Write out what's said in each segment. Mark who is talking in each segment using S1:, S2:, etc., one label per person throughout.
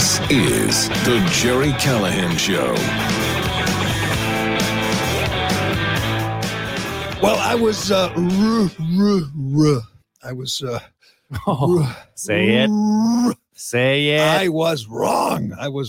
S1: This is the Gerry Callahan Show.
S2: Well, I was,
S3: Say it. Say it.
S2: I was wrong.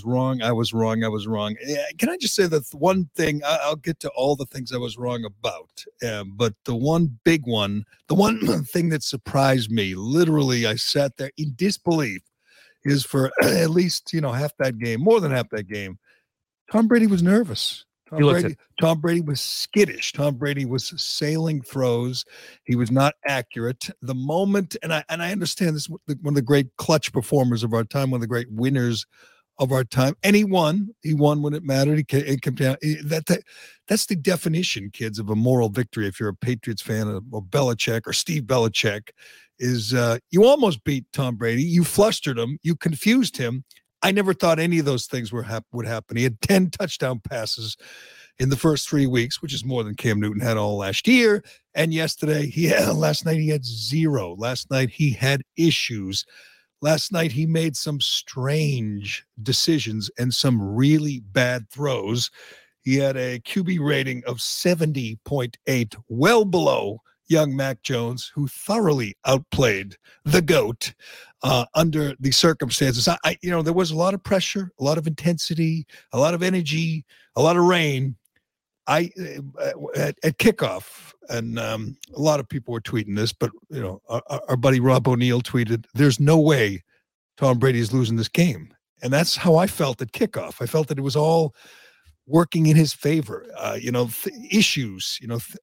S2: Can I just say that one thing, I'll get to all the things I was wrong about, but the one big one, the one thing that surprised me, literally I sat there in disbelief, is for at least, half that game, more than half that game, Tom Brady was nervous. Tom Brady was skittish. Tom Brady was sailing throws. He was not accurate. The moment, and I understand this, one of the great clutch performers of our time, one of the great winners of our time, and he won. He won when it mattered. It came down. That's the definition, kids, of a moral victory. If you're a Patriots fan or Belichick or Steve Belichick, is you almost beat Tom Brady. You flustered him. You confused him. I never thought any of those things would happen. He had 10 touchdown passes in the first 3 weeks, which is more than Cam Newton had all last year. And last night he had 0. Last night he had issues. Last night he made some strange decisions and some really bad throws. He had a QB rating of 70.8, well below young Mac Jones, who thoroughly outplayed the GOAT under the circumstances. There was a lot of pressure, a lot of intensity, a lot of energy, a lot of rain. At kickoff, and a lot of people were tweeting this, but our buddy Rob O'Neill tweeted, "There's no way Tom Brady is losing this game," and that's how I felt at kickoff. I felt that it was all working in his favor. Issues,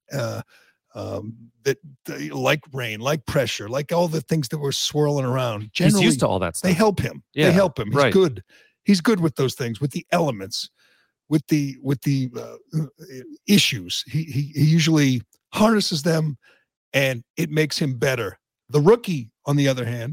S2: that like rain, like pressure, like all the things that were swirling around. Generally,
S3: he's used to all that stuff.
S2: They help him.
S3: Yeah,
S2: they help him. He's
S3: right.
S2: good. He's good with those things, with the elements, with the issues. He usually harnesses them, and it makes him better. The rookie, on the other hand,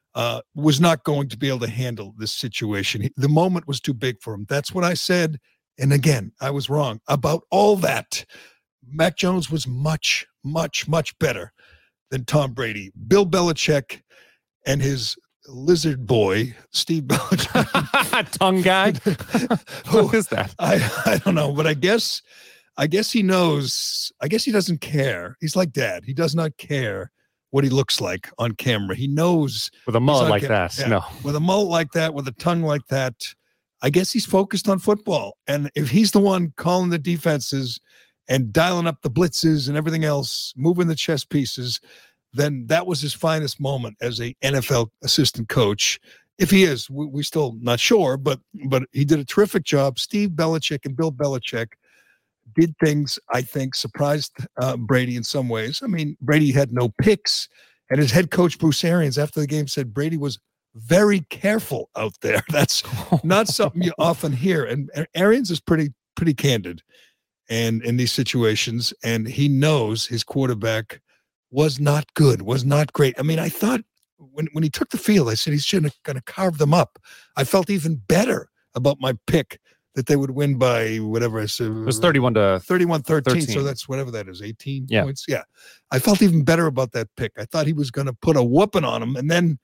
S2: was not going to be able to handle this situation. The moment was too big for him. That's what I said. And again, I was wrong about all that. Mac Jones was much, much, much better than Tom Brady. Bill Belichick and his lizard boy, Steve Belichick.
S3: Tongue guy? What is that?
S2: I don't know, but I guess he knows. I guess he doesn't care. He's like Dad. He does not care what he looks like on camera. He knows.
S3: With a mullet like that.
S2: Yeah,
S3: no.
S2: With a mullet like that, with a tongue like that, I guess he's focused on football. And if he's the one calling the defenses and dialing up the blitzes and everything else, moving the chess pieces, then that was his finest moment as a NFL assistant coach. If he is, we're still not sure, but he did a terrific job. Steve Belichick and Bill Belichick did things, I think, surprised Brady in some ways. I mean, Brady had no picks, and his head coach, Bruce Arians, after the game said Brady was very careful out there. That's not something you often hear. And Arians is pretty candid and in these situations, and he knows his quarterback was not good, was not great. I mean, I thought when he took the field, I said he's going to carve them up. I felt even better about my pick that they would win by whatever I said.
S3: It was 31-13.
S2: So that's whatever that is, 18
S3: yeah.
S2: points. Yeah. I felt even better about that pick. I thought he was going to put a whooping on him. And then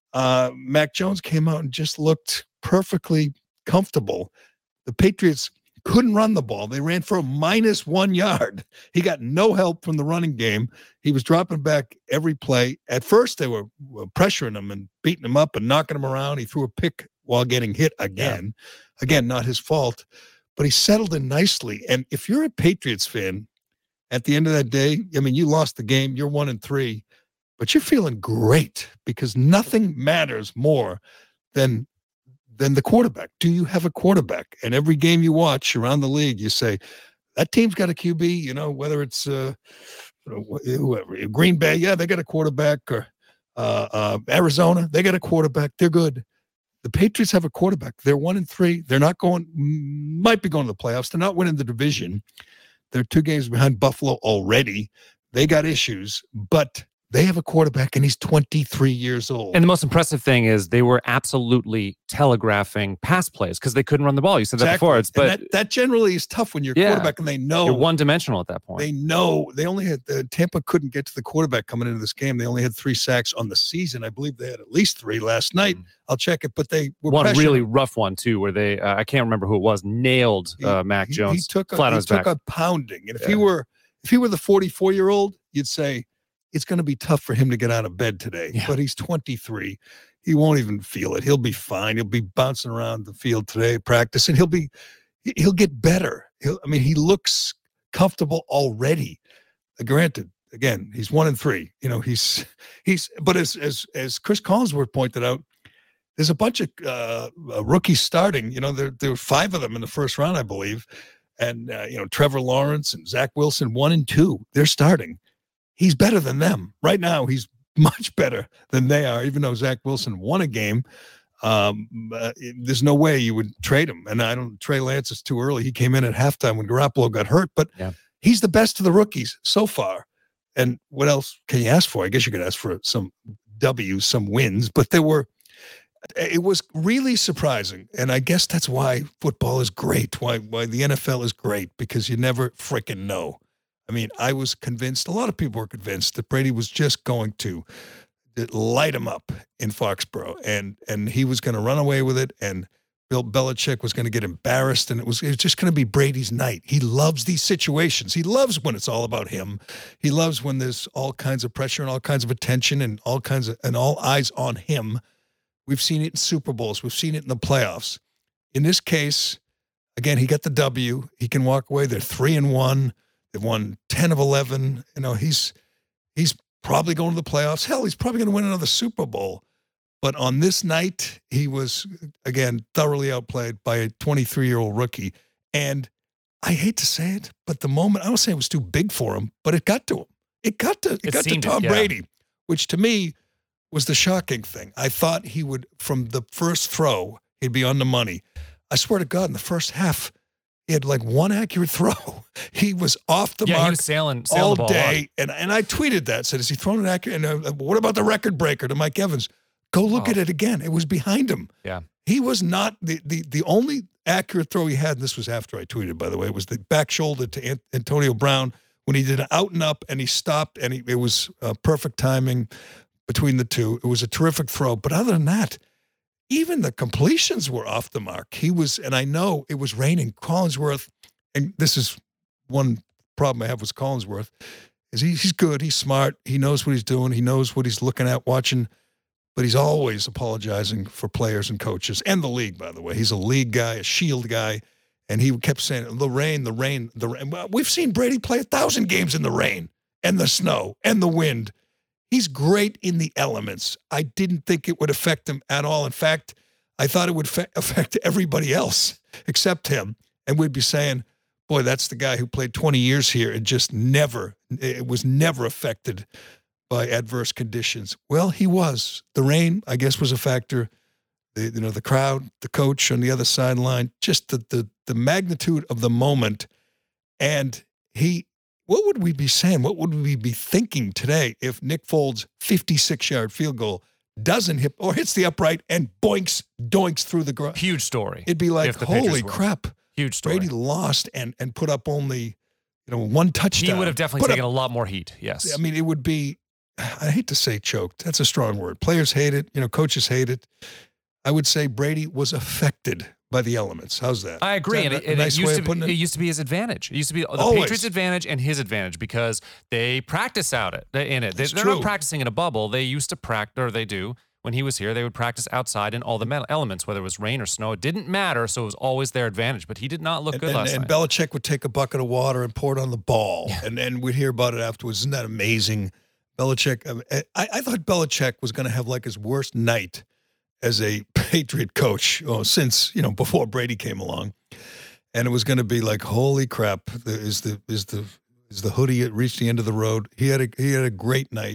S2: Mac Jones came out and just looked perfectly comfortable. The Patriots couldn't run the ball. They ran for a -1 yard. He got no help from the running game. He was dropping back every play. At first, they were pressuring him and beating him up and knocking him around. He threw a pick while getting hit again. Yeah. Again, not his fault, but he settled in nicely. And if you're a Patriots fan, at the end of that day, I mean, you lost the game. You're 1-3, but you're feeling great because nothing matters more than the quarterback. Do you have a quarterback? And every game you watch around the league, you say, that team's got a QB, whether it's whoever, Green Bay, yeah, they got a quarterback, or Arizona, they got a quarterback. They're good. The Patriots have a quarterback. They're 1-3. They're not might be going to the playoffs. They're not winning the division. They're 2 games behind Buffalo already. They got issues, but They have a quarterback, and he's 23 years old.
S3: And the most impressive thing is they were absolutely telegraphing pass plays because they couldn't run the ball. You said that before.
S2: That generally is tough when you're a quarterback, and they know
S3: you're one-dimensional at that point.
S2: They know they only had Tampa couldn't get to the quarterback coming into this game. They only had 3 sacks on the season. I believe they had at least 3 last night. I'll check it, but they were
S3: one
S2: pressuring.
S3: Really rough one too, where they I can't remember who it was, nailed Mac Jones.
S2: He took
S3: back.
S2: a pounding, and if he were the 44-year-old, you'd say it's going to be tough for him to get out of bed today.
S3: Yeah.
S2: But he's 23. He won't even feel it. He'll be fine. He'll be bouncing around the field today, practice, and he'll get better. He looks comfortable already. Granted, again, he's 1-3. But as Chris Collinsworth pointed out, there's a bunch of rookies starting. There were 5 of them in the first round, I believe. And, Trevor Lawrence and Zach Wilson, 1 and 2, they're starting. He's better than them. Right now, he's much better than they are, even though Zach Wilson won a game. There's no way you would trade him. And Trey Lance is too early. He came in at halftime when Garoppolo got hurt, but he's the best of the rookies so far. And what else can you ask for? I guess you could ask for some W's, some wins, but it was really surprising. And I guess that's why football is great, why the NFL is great, because you never freaking know. I was convinced, a lot of people were convinced that Brady was just going to light him up in Foxborough, and he was going to run away with it, and Bill Belichick was going to get embarrassed, and it was just going to be Brady's night. He loves these situations. He loves when it's all about him. He loves when there's all kinds of pressure and all kinds of attention and all eyes on him. We've seen it in Super Bowls. We've seen it in the playoffs. In this case, again, he got the W. He can walk away. They're 3-1. They've won 10 of 11. He's probably going to the playoffs. Hell, he's probably going to win another Super Bowl. But on this night, he was, again, thoroughly outplayed by a 23-year-old rookie. And I hate to say it, but the moment, I don't say it was too big for him, but it got to him. It got to Tom Brady, which to me was the shocking thing. I thought he would, from the first throw, he'd be on the money. I swear to God, in the first half, he had like 1 accurate throw. He was off the mark.
S3: He was sailing
S2: all
S3: the ball
S2: day. And I tweeted that, said, is he throwing an accurate? And what about the record breaker to Mike Evans? Go look at it again. It was behind him.
S3: Yeah.
S2: He was not the only accurate throw he had, and this was after I tweeted, by the way, was the back shoulder to Antonio Brown when he did an out and up and he stopped, and it was perfect timing between the two. It was a terrific throw. But other than that, even the completions were off the mark. And I know it was raining. Collinsworth, and this is one problem I have with Collinsworth, is he's good, he's smart, he knows what he's doing, he knows what he's looking at, watching, but he's always apologizing for players and coaches and the league, by the way. He's a league guy, a shield guy, and he kept saying, the rain. Well, we've seen Brady play 1,000 games in the rain and the snow and the wind. He's great in the elements. I didn't think it would affect him at all. In fact, I thought it would affect everybody else except him. And we'd be saying, boy, that's the guy who played 20 years here and just was never affected by adverse conditions. Well, he was. The rain, I guess, was a factor. The crowd, the coach on the other sideline, just the magnitude of the moment. And what would we be saying? What would we be thinking today if Nick Foles' 56-yard field goal doesn't hit or hits the upright and doinks through the ground?
S3: Huge story.
S2: It'd be like, holy crap.
S3: Huge story.
S2: Brady lost and put up only, 1 touchdown.
S3: He would have definitely taken a lot more heat. Yes.
S2: It would be, I hate to say choked. That's a strong word. Players hate it. Coaches hate it. I would say Brady was affected by the elements. How's that?
S3: I agree. And it used to be his advantage. It used to be the Patriots' advantage and his advantage because they practice in it. They're not practicing in a bubble. They used to practice, or they do. When he was here, they would practice outside in all the elements, whether it was rain or snow. It didn't matter, so it was always their advantage. But he did not look good last night.
S2: And Belichick would take a bucket of water and pour it on the ball. Yeah. And we'd hear about it afterwards. Isn't that amazing? Belichick, I thought Belichick was going to have like his worst night as a Patriot coach since, before Brady came along. And it was going to be like, holy crap, is the hoodie reached the end of the road? He had a great night.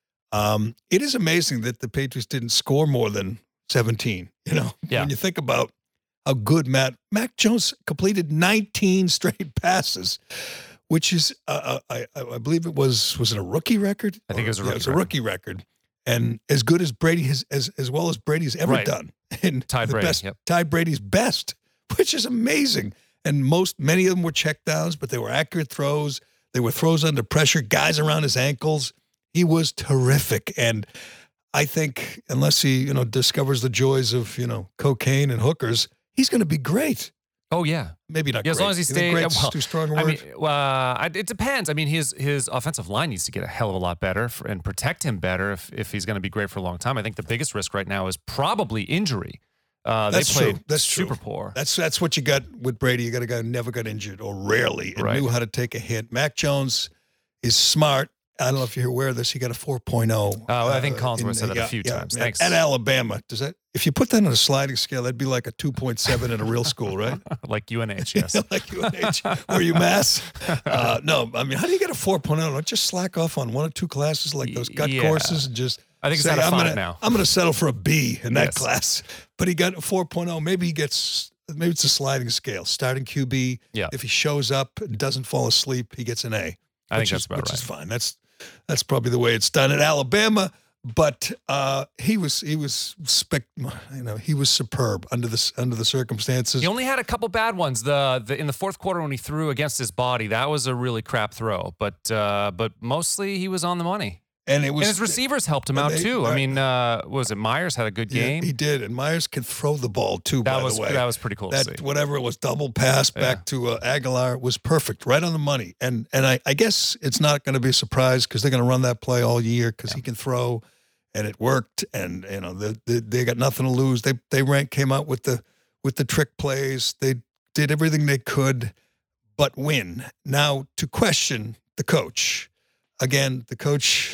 S2: It is amazing that the Patriots didn't score more than 17, when you think about how good Mac Jones completed 19 straight passes. which is I believe it was it a rookie record?
S3: I think it was a rookie.
S2: Yeah, it was a rookie record, and as good as Brady has as well as Brady's ever done, and
S3: tied
S2: Brady's best, which is amazing. And many of them were check downs, but they were accurate throws. They were throws under pressure, guys around his ankles. He was terrific, and I think unless he discovers the joys of cocaine and hookers, he's going to be great.
S3: Oh yeah,
S2: maybe not.
S3: Yeah, as long as he stays.
S2: Great's too strong a word.
S3: I mean, it depends. I mean, his offensive line needs to get a hell of a lot better and protect him better if he's going to be great for a long time. I think the biggest risk right now is probably injury.
S2: That's
S3: they played
S2: true. That's
S3: super
S2: true.
S3: poor.
S2: That's what you got with Brady. You got a guy who never got injured or rarely and knew how to take a hit. Mac Jones is smart. I don't know if you're aware of this. He got a 4.0.
S3: I think Collinsworth said that a few times. Thanks.
S2: At Alabama. If you put that on a sliding scale, that'd be like a 2.7 in a real school, right?
S3: Like UNH, yes.
S2: Like UNH. Were you Mass? No. I mean, how do you get a 4.0? Don't just slack off on one or two classes like those gut courses and just
S3: I think
S2: say,
S3: it's out of 5 now.
S2: I'm going to settle for a B in that class. But he got a 4.0. Maybe it's a sliding scale. Starting QB. Yeah. If he shows up and doesn't fall asleep, he gets an A.
S3: I think that's about right.
S2: Which is fine. That's probably the way it's done at Alabama. But he was superb under the circumstances.
S3: He only had a couple bad ones. The in the fourth quarter when he threw against his body, that was a really crap throw. But mostly he was on the money. And his receivers helped him out too. I mean, was it Myers had a good game?
S2: He did, and Myers can throw the ball too. By the way,
S3: that was pretty cool to see.
S2: Whatever it was, double pass back to Aguilar was perfect, right on the money. And I guess it's not going to be a surprise because they're going to run that play all year because he can throw, and it worked. And they got nothing to lose. They came out with the trick plays. They did everything they could, but win. Now to question the coach. Again, the coach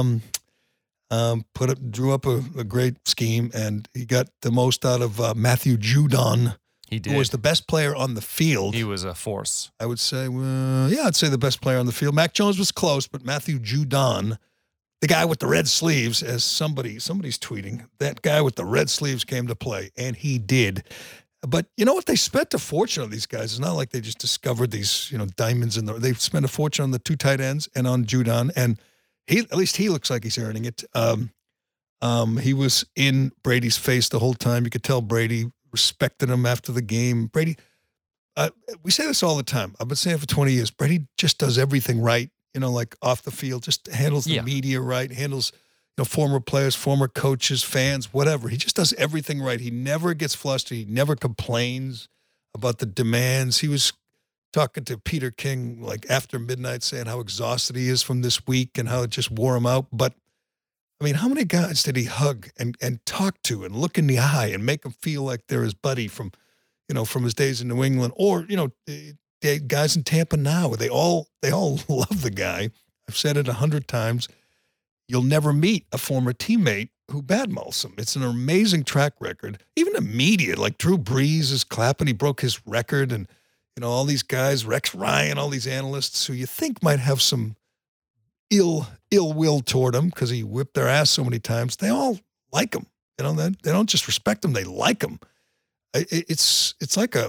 S2: drew up a great scheme, and he got the most out of Matthew Judon.
S3: He did.
S2: Who was the best player on the field.
S3: He was a force.
S2: I would say, I'd say the best player on the field. Mac Jones was close, but Matthew Judon, the guy with the red sleeves, as somebody's tweeting, that guy with the red sleeves came to play, and he did. But you know what? They spent a fortune on these guys. It's not like they just discovered these, diamonds they spent a fortune on the two tight ends and on Judon, and at least he looks like he's earning it. He was in Brady's face the whole time. You could tell Brady respected him after the game. Brady, we say this all the time. I've been saying it for 20 years. Brady just does everything right, like off the field, just handles the media right, handles former players, former coaches, fans, whatever. He just does everything right. He never gets flustered. He never complains about the demands. He was talking to Peter King like after midnight saying how exhausted he is from this week and how it just wore him out. But, I mean, how many guys did he hug and talk to and look in the eye and make them feel like they're his buddy from his days in New England or, guys in Tampa now? They all love the guy. I've said it 100 times. You'll never meet a former teammate who badmouths him. It's an amazing track record. Even the media, like Drew Brees is clapping. He broke his record. And, all these guys, Rex Ryan, all these analysts who you think might have some ill will toward him because he whipped their ass so many times, they all like him. They don't just respect him. They like him. It's like a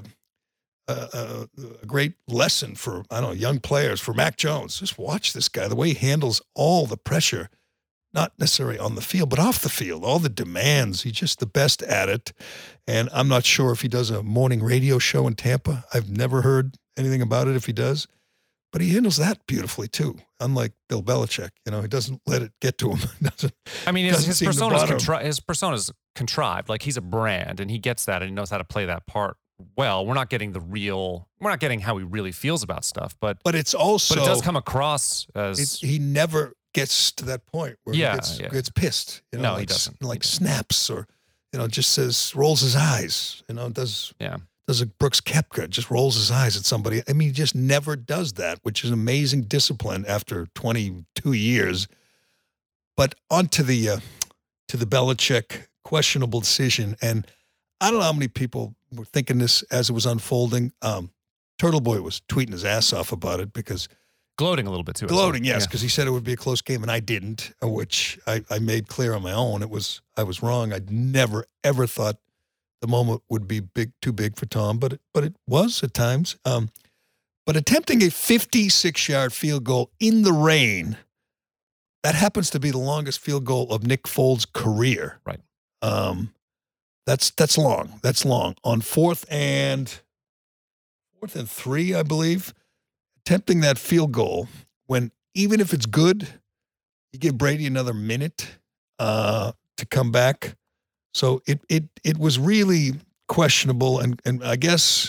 S2: great lesson for, young players, for Mac Jones. Just watch this guy, the way he handles all the pressure. Not necessarily on the field, but off the field, all the demands. He's just the best at it. And I'm not sure if he does a morning radio show in Tampa. I've never heard anything about it if he does. But he handles that beautifully, too. Unlike Bill Belichick, he doesn't let it get to him.
S3: His persona's contrived. Like, he's a brand, and he gets that, and he knows how to play that part well. We're not getting how he really feels about stuff. But it does come across as...
S2: He never... gets to that point where he gets pissed.
S3: No, he doesn't.
S2: Snaps or, just rolls his eyes. Does a Brooks Koepka, just rolls his eyes at somebody. I mean, he just never does that, which is amazing discipline after 22 years. But on to the Belichick questionable decision, and I don't know how many people were thinking this as it was unfolding. Turtle Boy was tweeting his ass off about it because.
S3: Gloating a little bit too.
S2: Gloating, yes, because he said it would be a close game, and I didn't, which I made clear on my own. I was wrong. I never ever thought the moment would be too big for Tom, but it was at times. But attempting a 56-yard field goal in the rain, that happens to be the longest field goal of Nick Foles' career.
S3: Right.
S2: That's long. That's long. On fourth and 3, I believe, attempting that field goal when even if it's good, you give Brady another minute to come back. So it was really questionable, and I guess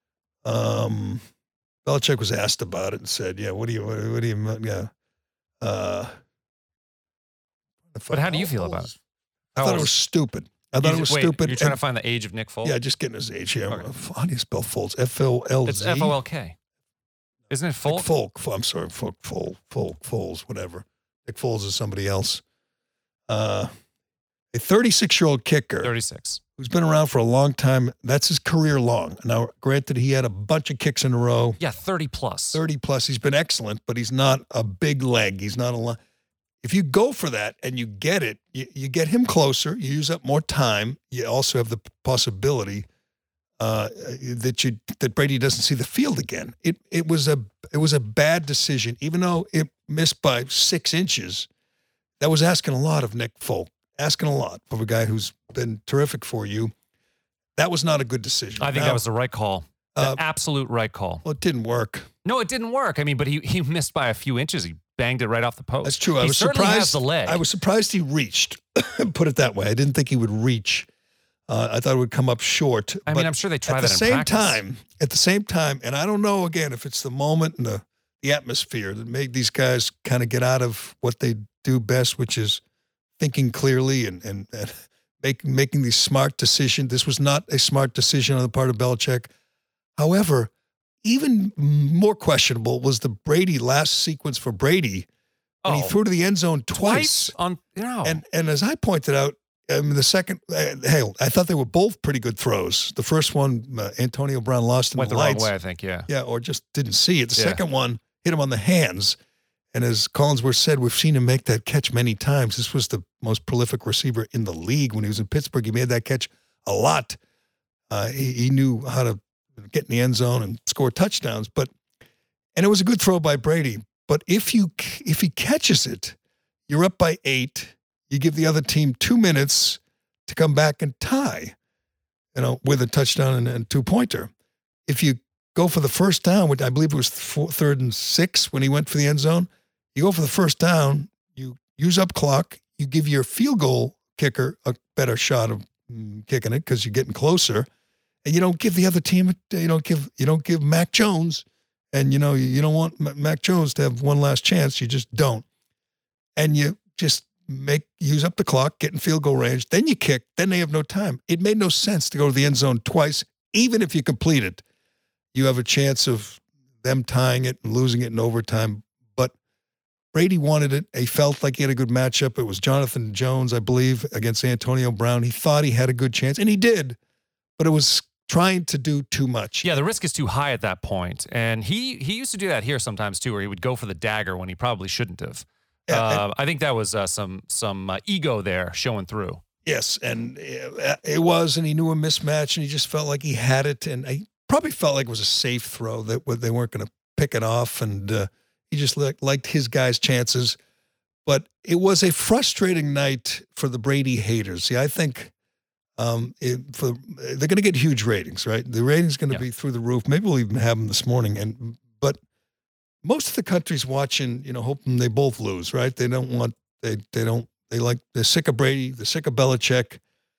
S2: Belichick was asked about it and said, "Yeah, what do you yeah."
S3: But how do you feel about it?
S2: I thought it was stupid. Stupid.
S3: You're trying to find the age of Nick Foles?
S2: Yeah, just getting his age here.
S3: Okay.
S2: How do you spell Foles? F-O-L-Z?
S3: It's F-O-L-K. Isn't it Folk?
S2: I'm sorry, Foles, whatever. Nick Foles is somebody else. A 36-year-old kicker.
S3: 36. Who's
S2: been around for a long time. That's his career long. Now, granted, he had a bunch of kicks in a row.
S3: Yeah, 30 plus.
S2: 30 plus. He's been excellent, but he's not a big leg. He's not a lot. If you go for that and you get it, you get him closer. You use up more time. You also have the possibility that Brady doesn't see the field again. It was a bad decision, even though it missed by 6 inches. That was asking a lot of Nick Folk, asking a lot of a guy who's been terrific for you. That was not a good decision.
S3: I think that was the right call. The absolute right call.
S2: Well, it didn't work.
S3: No, it didn't work. I mean, but he missed by a few inches. He banged it right off the post.
S2: That's true.
S3: He certainly has the leg.
S2: I was surprised he reached. Put it that way. I didn't think he would reach. I thought it would come up short.
S3: I mean, I'm sure they tried that in
S2: practice. At the same time, and I don't know, again, if it's the moment and the atmosphere that made these guys kind of get out of what they do best, which is thinking clearly and making these smart decisions. This was not a smart decision on the part of Belichick. However, even more questionable was the Brady last sequence for Brady when he threw to the end zone twice.
S3: And
S2: as I pointed out, the second, I thought they were both pretty good throws. The first one, Antonio Brown lost in
S3: went
S2: the
S3: lights.
S2: Went
S3: the wrong way, I think, yeah.
S2: Yeah, or just didn't see it. The second one hit him on the hands. And as Collinsworth said, we've seen him make that catch many times. This was the most prolific receiver in the league when he was in Pittsburgh. He made that catch a lot. He knew how to get in the end zone and score touchdowns. And it was a good throw by Brady. But if he catches it, you're up by 8. You give the other team 2 minutes to come back and tie, with a touchdown and 2-pointer. If you go for the first down, which I believe it was 3rd and 6 when he went for the end zone, you go for the first down, you use up clock, you give your field goal kicker a better shot of kicking it because you're getting closer, and you don't give the other team, you don't give Mac Jones, and you don't want Mac Jones to have one last chance. You just don't, and you just use up the clock, get in field goal range, then you kick, then they have no time. It made no sense to go to the end zone twice, even if you complete it. You have a chance of them tying it and losing it in overtime. But Brady wanted it. He felt like he had a good matchup. It was Jonathan Jones, I believe, against Antonio Brown. He thought he had a good chance, and he did. But it was trying to do too much.
S3: Yeah, the risk is too high at that point. And he used to do that here sometimes, too, where he would go for the dagger when he probably shouldn't have. I think that was some ego there showing through.
S2: Yes, and it was, and he knew a mismatch, and he just felt like he had it, and he probably felt like it was a safe throw, that they weren't going to pick it off, and he just liked his guys' chances. But it was a frustrating night for the Brady haters. See, I think they're going to get huge ratings, right? The ratings going to be through the roof. Maybe we'll even have them this morning, but most of the country's watching, hoping they both lose, right? They don't want, they're sick of Brady, they're sick of Belichick.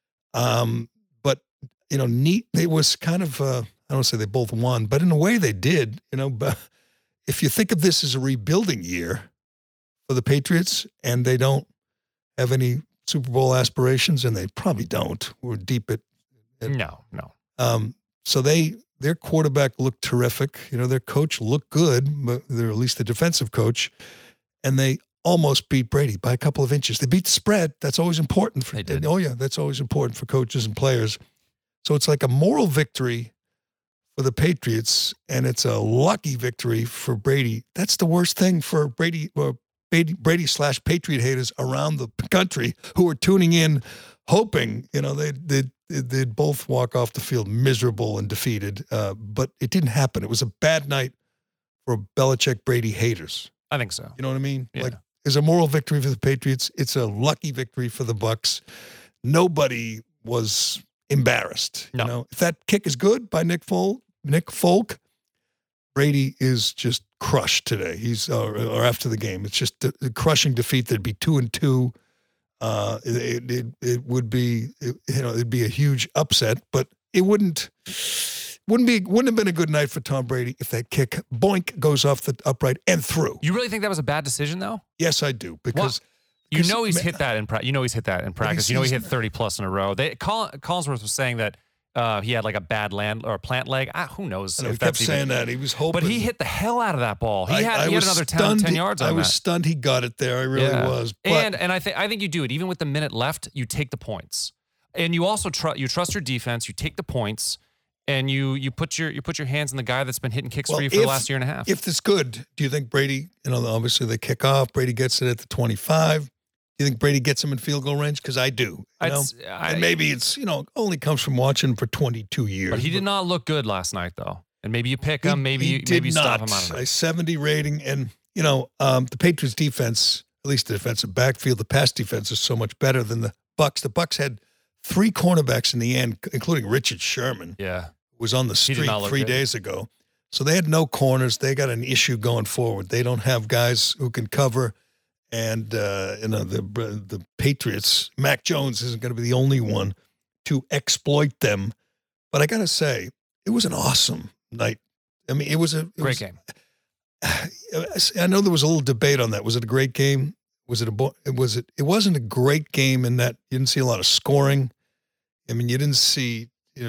S2: But, it was kind of, I don't want to say they both won, but in a way they did, but if you think of this as a rebuilding year for the Patriots and they don't have any Super Bowl aspirations, and they probably don't, we're deep at
S3: No.
S2: So their quarterback looked terrific. Their coach looked good, but they're at least the defensive coach. And they almost beat Brady by a couple of inches. They beat the spread. That's always important.
S3: They did.
S2: Oh, yeah, that's always important for coaches and players. So it's like a moral victory for the Patriots, and it's a lucky victory for Brady. That's the worst thing for Brady / Patriot haters around the country who are tuning in, hoping, they'd both walk off the field miserable and defeated. But it didn't happen. It was a bad night for Belichick-Brady haters.
S3: I think so.
S2: You know what I mean?
S3: Yeah.
S2: Like, it's a moral victory for the Patriots. It's a lucky victory for the Bucs. Nobody was embarrassed.
S3: No.
S2: You know, if that kick is good by Nick Folk, Brady is just crushed today. He's or after the game, it's just a crushing defeat. That'd be 2-2. It would be, it'd be a huge upset, but it wouldn't have been a good night for Tom Brady if that kick boink goes off the upright and through.
S3: You really think that was a bad decision, though?
S2: Yes, I do, because
S3: he's hit that in practice. He's hit that in practice. He hit 30 plus in a row. Collinsworth was saying that he had like a bad plant leg. Who knows?
S2: He kept saying that. He was hoping.
S3: But he hit the hell out of that ball. He had another 10 yards on that.
S2: I was stunned he got it there. I really was.
S3: But, and I think you do it. Even with the minute left, you take the points. And you also trust your defense. You take the points. And you put your hands in the guy that's been hitting kicks for you for the last year and a half.
S2: If it's good, do you think Brady, obviously they kick off, Brady gets it at the 25. Do you think Brady gets him in field goal range? Because I do. And maybe it's, only comes from watching for 22 years.
S3: But he did not look good last night, though. And maybe you pick him, maybe you stop him out of it.
S2: A 70 rating. And, the Patriots defense, at least the defensive backfield, the pass defense is so much better than the Bucs. The Bucs had 3 cornerbacks in the end, including Richard Sherman.
S3: Yeah.
S2: Was on the street 3 days ago. So they had no corners. They got an issue going forward. They don't have guys who can cover. And, the Patriots, Mac Jones isn't going to be the only one to exploit them. But I got to say, it was an awesome night. I mean, it was a
S3: great game.
S2: I know there was a little debate on that. Was it a great game? It wasn't a great game in that you didn't see a lot of scoring. I mean, you didn't see,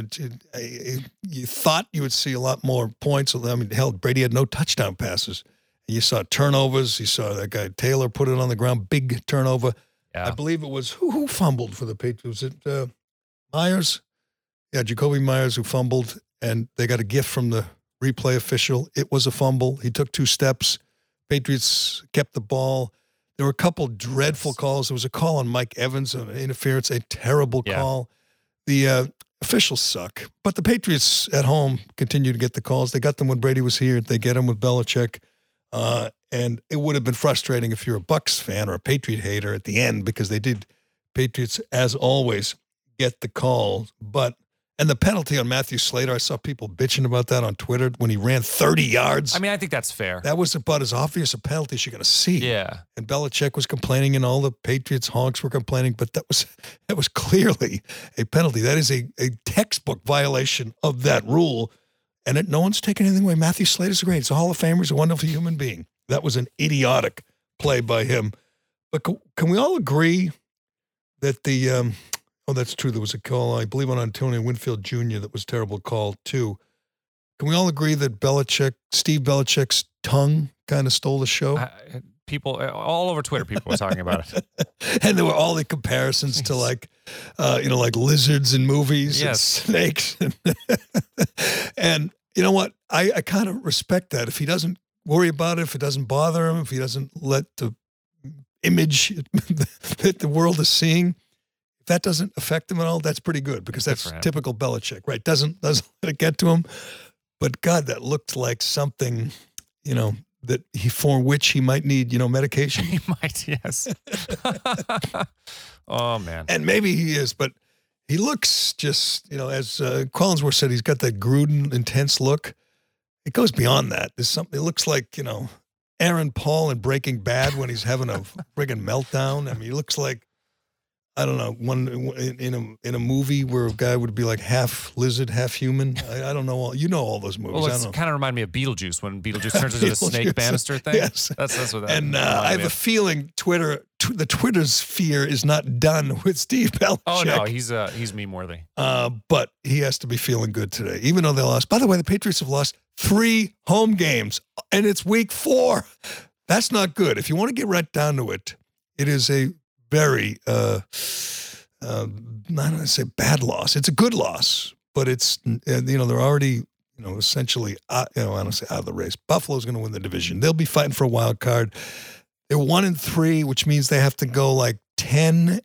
S2: you thought you would see a lot more points. I mean, hell, Brady had no touchdown passes. You saw turnovers. You saw that guy Taylor put it on the ground, big turnover. Yeah. I believe it was who fumbled for the Patriots. Was it Myers? Yeah, Jacoby Myers who fumbled, and they got a gift from the replay official. It was a fumble. He took 2 steps. Patriots kept the ball. There were a couple dreadful calls. There was a call on Mike Evans, an interference, a terrible call. The officials suck, but the Patriots at home continue to get the calls. They got them when Brady was here. They get them with Belichick. And it would have been frustrating if you're a Bucs fan or a Patriot hater at the end, because they did, Patriots, as always, get the call. And the penalty on Matthew Slater, I saw people bitching about that on Twitter when he ran 30 yards.
S3: I mean, I think that's fair.
S2: That was about as obvious a penalty as you're going to see.
S3: Yeah.
S2: And Belichick was complaining, and all the Patriots honks were complaining, but that was clearly a penalty. That is a textbook violation of that rule, and no one's taking anything away. Matthew Slater's great. He's a Hall of Famer. He's a wonderful human being. That was an idiotic play by him. But can we all agree that the that's true. There was a call, I believe, on Antonio Winfield Jr. that was a terrible call, too. Can we all agree that Steve Belichick's tongue kind of stole the show?
S3: People all over Twitter, people were talking about it.
S2: And there were all the comparisons to like lizards in movies and snakes. And you know what? I kind of respect that. If he doesn't worry about it, if it doesn't bother him, if he doesn't let the image that the world is seeing, that doesn't affect him at all, that's pretty good, because that's typical Belichick, right? Doesn't let it get to him. But God, that looked like something, that for which he might need, medication.
S3: He might, yes. Oh, man.
S2: And maybe he is, but he looks just, as Collinsworth said, he's got that Gruden intense look. It goes beyond that. There's something, it looks like, Aaron Paul in Breaking Bad when he's having a friggin' meltdown. I mean, he looks like, I don't know, one in a movie where a guy would be like half lizard, half human. I don't know. All those movies.
S3: Well, it's kind of remind me of Beetlejuice when Beetlejuice turns into the snake Bannister thing.
S2: Yes,
S3: that's what that.
S2: And I have a feeling Twitter's sphere is not done with Steve Belichick.
S3: Oh no, he's meme-worthy.
S2: But he has to be feeling good today, even though they lost. By the way, the Patriots have lost 3 home games, and it's week 4. That's not good. If you want to get right down to it, it is a very, I don't want to say bad loss. It's a good loss, but it's, they're already, essentially, I don't say out of the race. Buffalo's going to win the division. They'll be fighting for a wild card. They're 1-3, which means they have to go like 10-4.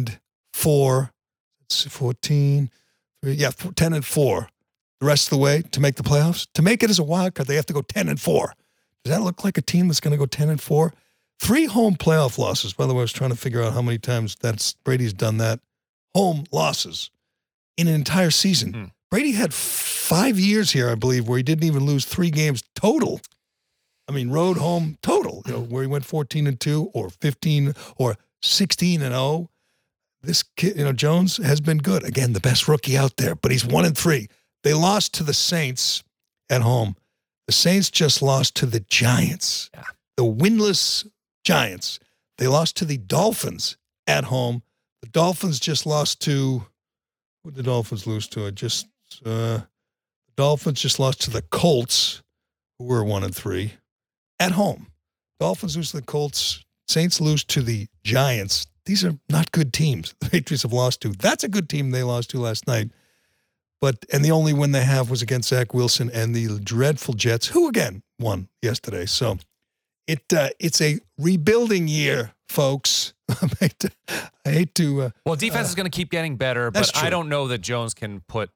S2: It's 14. 10-4. The rest of the way to make the playoffs. To make it as a wild card, they have to go 10-4. Does that look like a team that's going to go 10-4? 3 home playoff losses. By the way, I was trying to figure out how many times Brady's done that. Home losses in an entire season. Brady had 5 years here, I believe, where he didn't even lose 3 games total. I mean, road, home, total. Where he went 14-2 or 15 or 16-0. This kid, Jones has been good. Again, the best rookie out there, but he's 1-3. They lost to the Saints at home. The Saints just lost to the Giants, the winless Giants. They lost to the Dolphins at home. The Dolphins just lost to, who did the Dolphins lose to? The Dolphins just lost to the Colts, who were 1-3, at home. Dolphins lose to the Colts. Saints lose to the Giants. These are not good teams the Patriots have lost to. That's a good team they lost to last night. And the only win they have was against Zach Wilson and the dreadful Jets, who again won yesterday. So it's a rebuilding year, folks. I hate to.
S3: Well, defense is going to keep getting better, but I don't know that Jones can put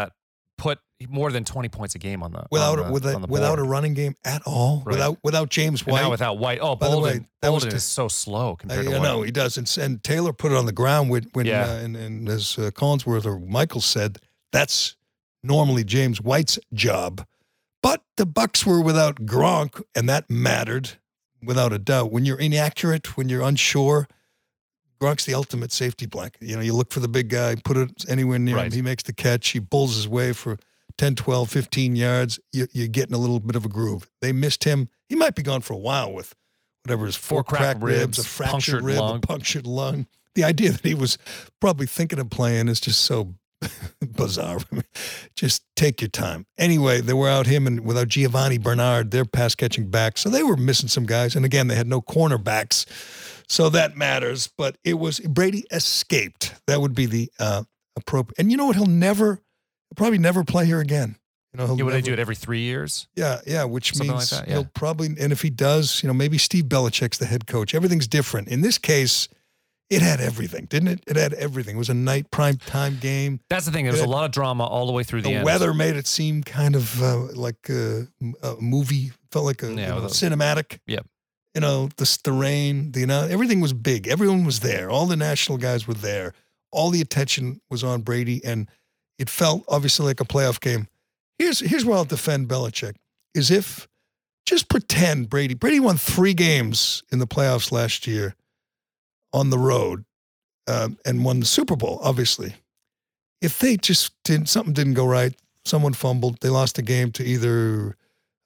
S3: more than 20 points a game on the
S2: without a running game at all. Right. Without James White.
S3: And now without White. Oh, Bolden is so slow compared to White.
S2: No, he doesn't. And Taylor put it on the ground when and as Collinsworth or Michael said, that's normally James White's job. But the Bucs were without Gronk, and that mattered without a doubt. When you're inaccurate, when you're unsure, Gronk's the ultimate safety blanket. You look for the big guy, put it anywhere near him. He makes the catch. He bulls his way for 10, 12, 15 yards. You're getting a little bit of a groove. They missed him. He might be gone for a while with whatever his 4 cracked ribs, a fractured rib, a punctured lung. The idea that he was probably thinking of playing is just so bizarre. Just take your time. Anyway, they were out him and without Giovanni Bernard, their pass catching back. So they were missing some guys. And again, they had no cornerbacks. So that matters. But Brady escaped. That would be the appropriate. And you know what? He'll probably never play here again.
S3: Would they do it every 3 years?
S2: Yeah, which
S3: something
S2: means
S3: like that,
S2: he'll probably, and if he does, maybe Steve Belichick's the head coach. Everything's different. In this case, it had everything, didn't it? It had everything. It was a night prime time game.
S3: That's the thing. There was a lot of drama all the way through the end.
S2: The weather made it seem kind of like a movie. Felt like a cinematic.
S3: Yep.
S2: The rain. Everything was big. Everyone was there. All the national guys were there. All the attention was on Brady, and it felt obviously like a playoff game. Here's where I'll defend Belichick. Is if just pretend Brady won 3 games in the playoffs last year on the road and won the Super Bowl, obviously. If they just something didn't go right, someone fumbled, they lost the game to either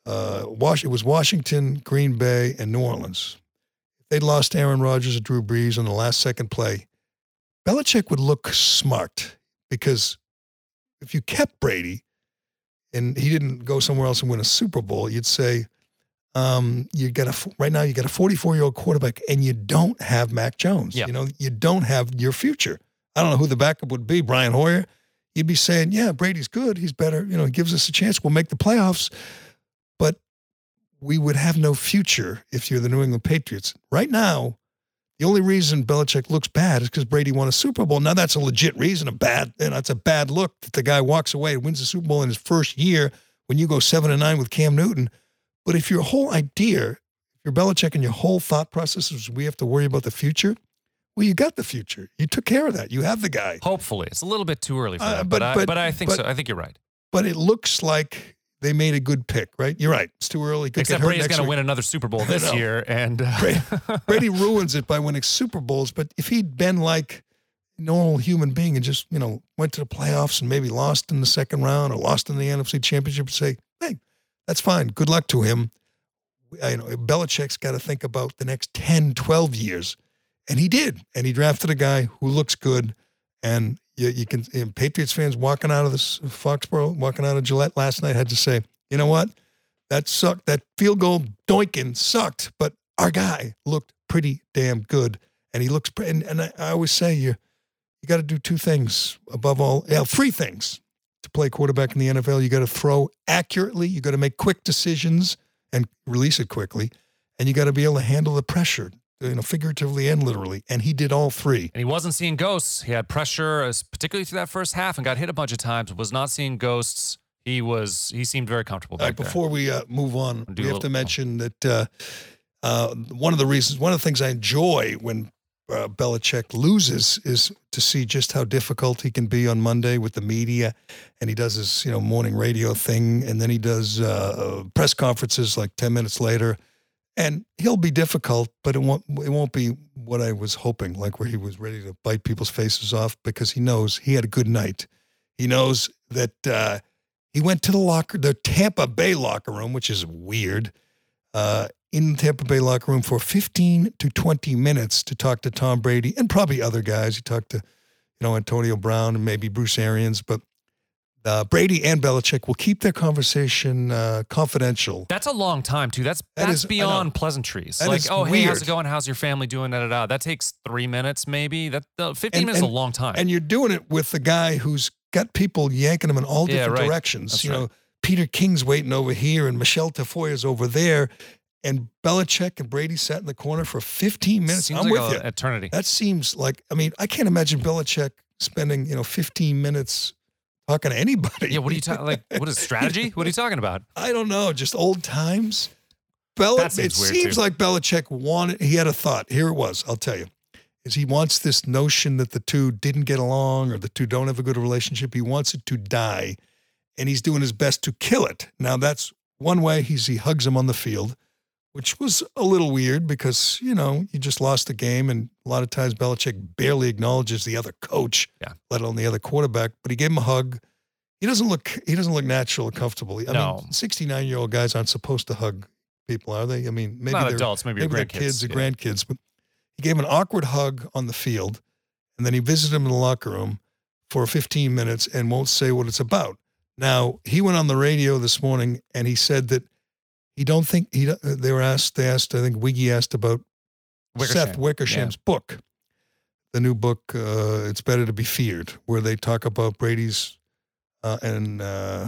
S2: it was Washington, Green Bay, and New Orleans. If they'd lost Aaron Rodgers or Drew Brees on the last second play, Belichick would look smart because if you kept Brady and he didn't go somewhere else and win a Super Bowl, you'd say, right now you got a 44-year-old quarterback and you don't have Mac Jones.
S3: Yep.
S2: You don't have your future. I don't know who the backup would be, Brian Hoyer. You'd be saying, yeah, Brady's good. He's better. He gives us a chance. We'll make the playoffs. But we would have no future if you're the New England Patriots. Right now, the only reason Belichick looks bad is because Brady won a Super Bowl. Now, that's a legit reason, it's a bad look that the guy walks away and wins the Super Bowl in his first year when you go 7-9 with Cam Newton. But if your whole idea, if you're Belichick and your whole thought process is we have to worry about the future, well, you got the future. You took care of that. You have the guy.
S3: Hopefully. It's a little bit too early for that, but I think so. I think you're right.
S2: But it looks like they made a good pick, right? You're right. It's too early.
S3: Except Brady's going to win another Super Bowl this year. And
S2: Brady ruins it by winning Super Bowls. But if he'd been like a normal human being and just, went to the playoffs and maybe lost in the second round or lost in the NFC Championship, say, hey, that's fine. Good luck to him. Belichick's got to think about the next 10, 12 years. And he did. And he drafted a guy who looks good. And you can, Patriots fans walking out of this Foxborough, walking out of Gillette last night had to say, you know what? That sucked. That field goal doinking sucked. But our guy looked pretty damn good. And he looks, and I always say you got to do 2 things above all. 3 things to play quarterback in the NFL. You got to throw accurately. You got to make quick decisions and release it quickly. And you got to be able to handle the pressure, figuratively and literally. And he did all 3.
S3: And he wasn't seeing ghosts. He had pressure, particularly through that first half, and got hit a bunch of times. Was not seeing ghosts. He seemed very comfortable back there.
S2: Before we move on, we have to mention that one of the things I enjoy when Belichick loses is to see just how difficult he can be on Monday with the media, and he does his morning radio thing, and then he does press conferences like 10 minutes later, and he'll be difficult, but it won't be what I was hoping, like where he was ready to bite people's faces off, because he knows he had a good night. He knows that he went to the Tampa Bay locker room, which is weird. In the Tampa Bay locker room for 15 to 20 minutes to talk to Tom Brady and probably other guys. He talked to, Antonio Brown and maybe Bruce Arians, but Brady and Belichick will keep their conversation confidential.
S3: That's a long time too. That's beyond pleasantries. Like, hey, how's it going? How's your family doing? That takes 3 minutes, maybe. 15 minutes is a long time.
S2: And you're doing it with the guy who's got people yanking him in all different directions.
S3: That's
S2: Peter King's waiting over here and Michelle Tafoya's over there. And Belichick and Brady sat in the corner for 15 minutes.
S3: I'm with you. Eternity.
S2: That seems like, I can't imagine Belichick spending, 15 minutes talking to anybody.
S3: Yeah, what are you talking, what is strategy? What are you talking about?
S2: I don't know, just old times. It seems like Belichick he had a thought. Here it was, I'll tell you. Is he wants this notion that the two didn't get along or the two don't have a good relationship. He wants it to die, and he's doing his best to kill it. Now, that's one way. He hugs him on the field, which was a little weird because, you just lost the game, and a lot of times Belichick barely acknowledges the other coach, let alone the other quarterback, but he gave him a hug. He doesn't look natural or comfortable. I mean, 69-year-old guys aren't supposed to hug people, are they? I mean, maybe
S3: not
S2: they're
S3: adults, maybe
S2: they're kids or grandkids, but he gave an awkward hug on the field, and then he visited him in the locker room for 15 minutes and won't say what it's about. Now, he went on the radio this morning, and he said that he don't think they asked, I think Wiggy asked about Seth Wickersham's book, the new book, It's Better to Be Feared, where they talk about Brady's and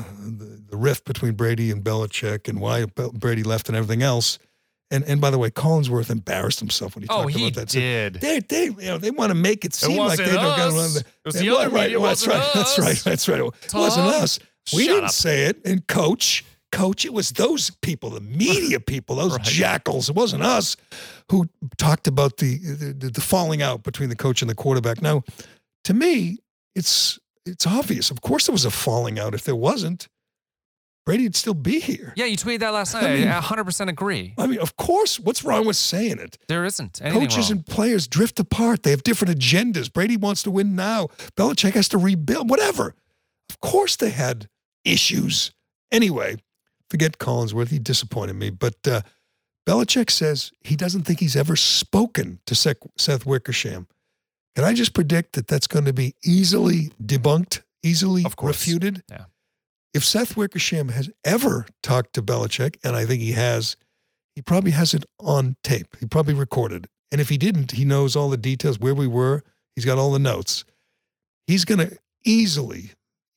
S2: the rift between Brady and Belichick and why Brady left and everything else. And by the way, Collinsworth embarrassed himself when he talked about that.
S3: Oh, he did.
S2: They want to make it seem like they don't got around.
S3: It was the other media. It wasn't us.
S2: That's right. It wasn't us. We didn't say it. And Coach, it was those people, the media people, those jackals. It wasn't us who talked about the falling out between the coach and the quarterback. Now, to me, it's obvious. Of course there was a falling out. If there wasn't, Brady'd still be here.
S3: Yeah, you tweeted that last night. I 100% agree.
S2: I mean, of course. What's wrong with saying it?
S3: There isn't anything
S2: Coaches
S3: wrong.
S2: and players drift apart. They have different agendas. Brady wants to win now. Belichick has to rebuild. Whatever. Of course they had issues. Anyway, forget Collinsworth. He disappointed me. But Belichick says he doesn't think he's ever spoken to Seth Wickersham. Can I just predict that that's going to be easily debunked, easily refuted?
S3: Yeah.
S2: If Seth Wickersham has ever talked to Belichick, and I think he has, he probably has it on tape. He probably recorded. And if he didn't, he knows all the details, where we were. He's got all the notes. He's going to easily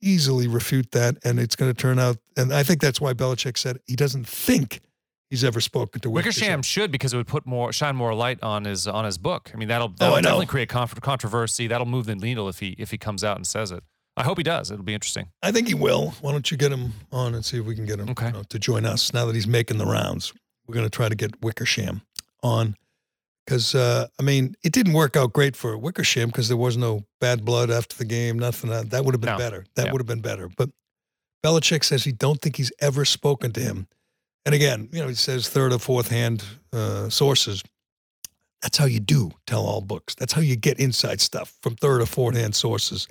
S2: refute that, and it's going to turn out, and I think that's why Belichick said he doesn't think he's ever spoken to
S3: Wickersham should, because it would shine more light on his book. I mean, that'll definitely create controversy. That'll move the needle if he comes out and says it. I hope he does. It'll be interesting.
S2: I think he will. Why don't you get him on and see if we can get him to join us now that he's making the rounds. We're going to try to get Wickersham on because, it didn't work out great for Wickersham because there was no bad blood after the game, nothing. That would have been better. That would have been better. But Belichick says he don't think he's ever spoken to him. And again, he says third or fourth hand sources. That's how you do tell all books. That's how you get inside stuff from third or fourth hand sources.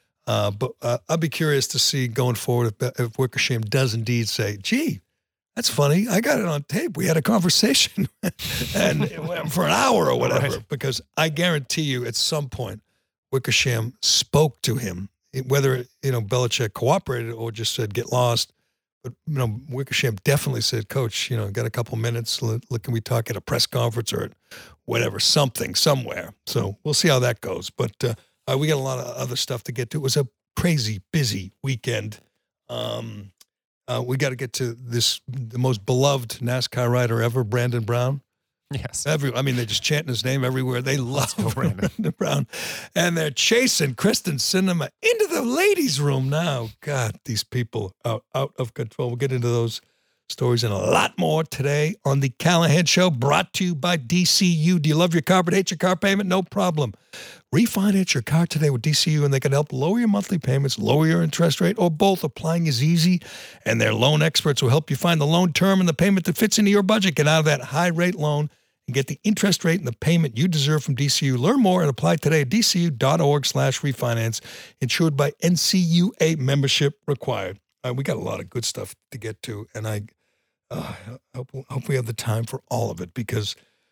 S2: But I'll be curious to see going forward if Wickersham does indeed say, gee, that's funny. I got it on tape. We had a conversation and it went for an hour or whatever, because I guarantee you at some point Wickersham spoke to him, whether, Belichick cooperated or just said, get lost. But, Wickersham definitely said, Coach, got a couple minutes. Can we talk at a press conference or at whatever, somewhere. So we'll see how that goes. But, we got a lot of other stuff to get to. It was a crazy, busy weekend. We got to get to the most beloved NASCAR rider ever, Brandon Brown.
S3: Yes.
S2: They're just chanting his name everywhere. They love Brandon Brown. And they're chasing Kristen Sinema into the ladies' room now. God, these people are out of control. We'll get into those stories and a lot more today on the Callahan Show, brought to you by DCU. Do you love your car but hate your car payment? No problem. Refinance your car today with DCU, and they can help lower your monthly payments, lower your interest rate, or both. Applying is easy, and their loan experts will help you find the loan term and the payment that fits into your budget. Get out of that high-rate loan and get the interest rate and the payment you deserve from DCU. Learn more and apply today at dcu.org/refinance. Insured by NCUA, membership required. We got a lot of good stuff to get to, and I hope we have the time for all of it, because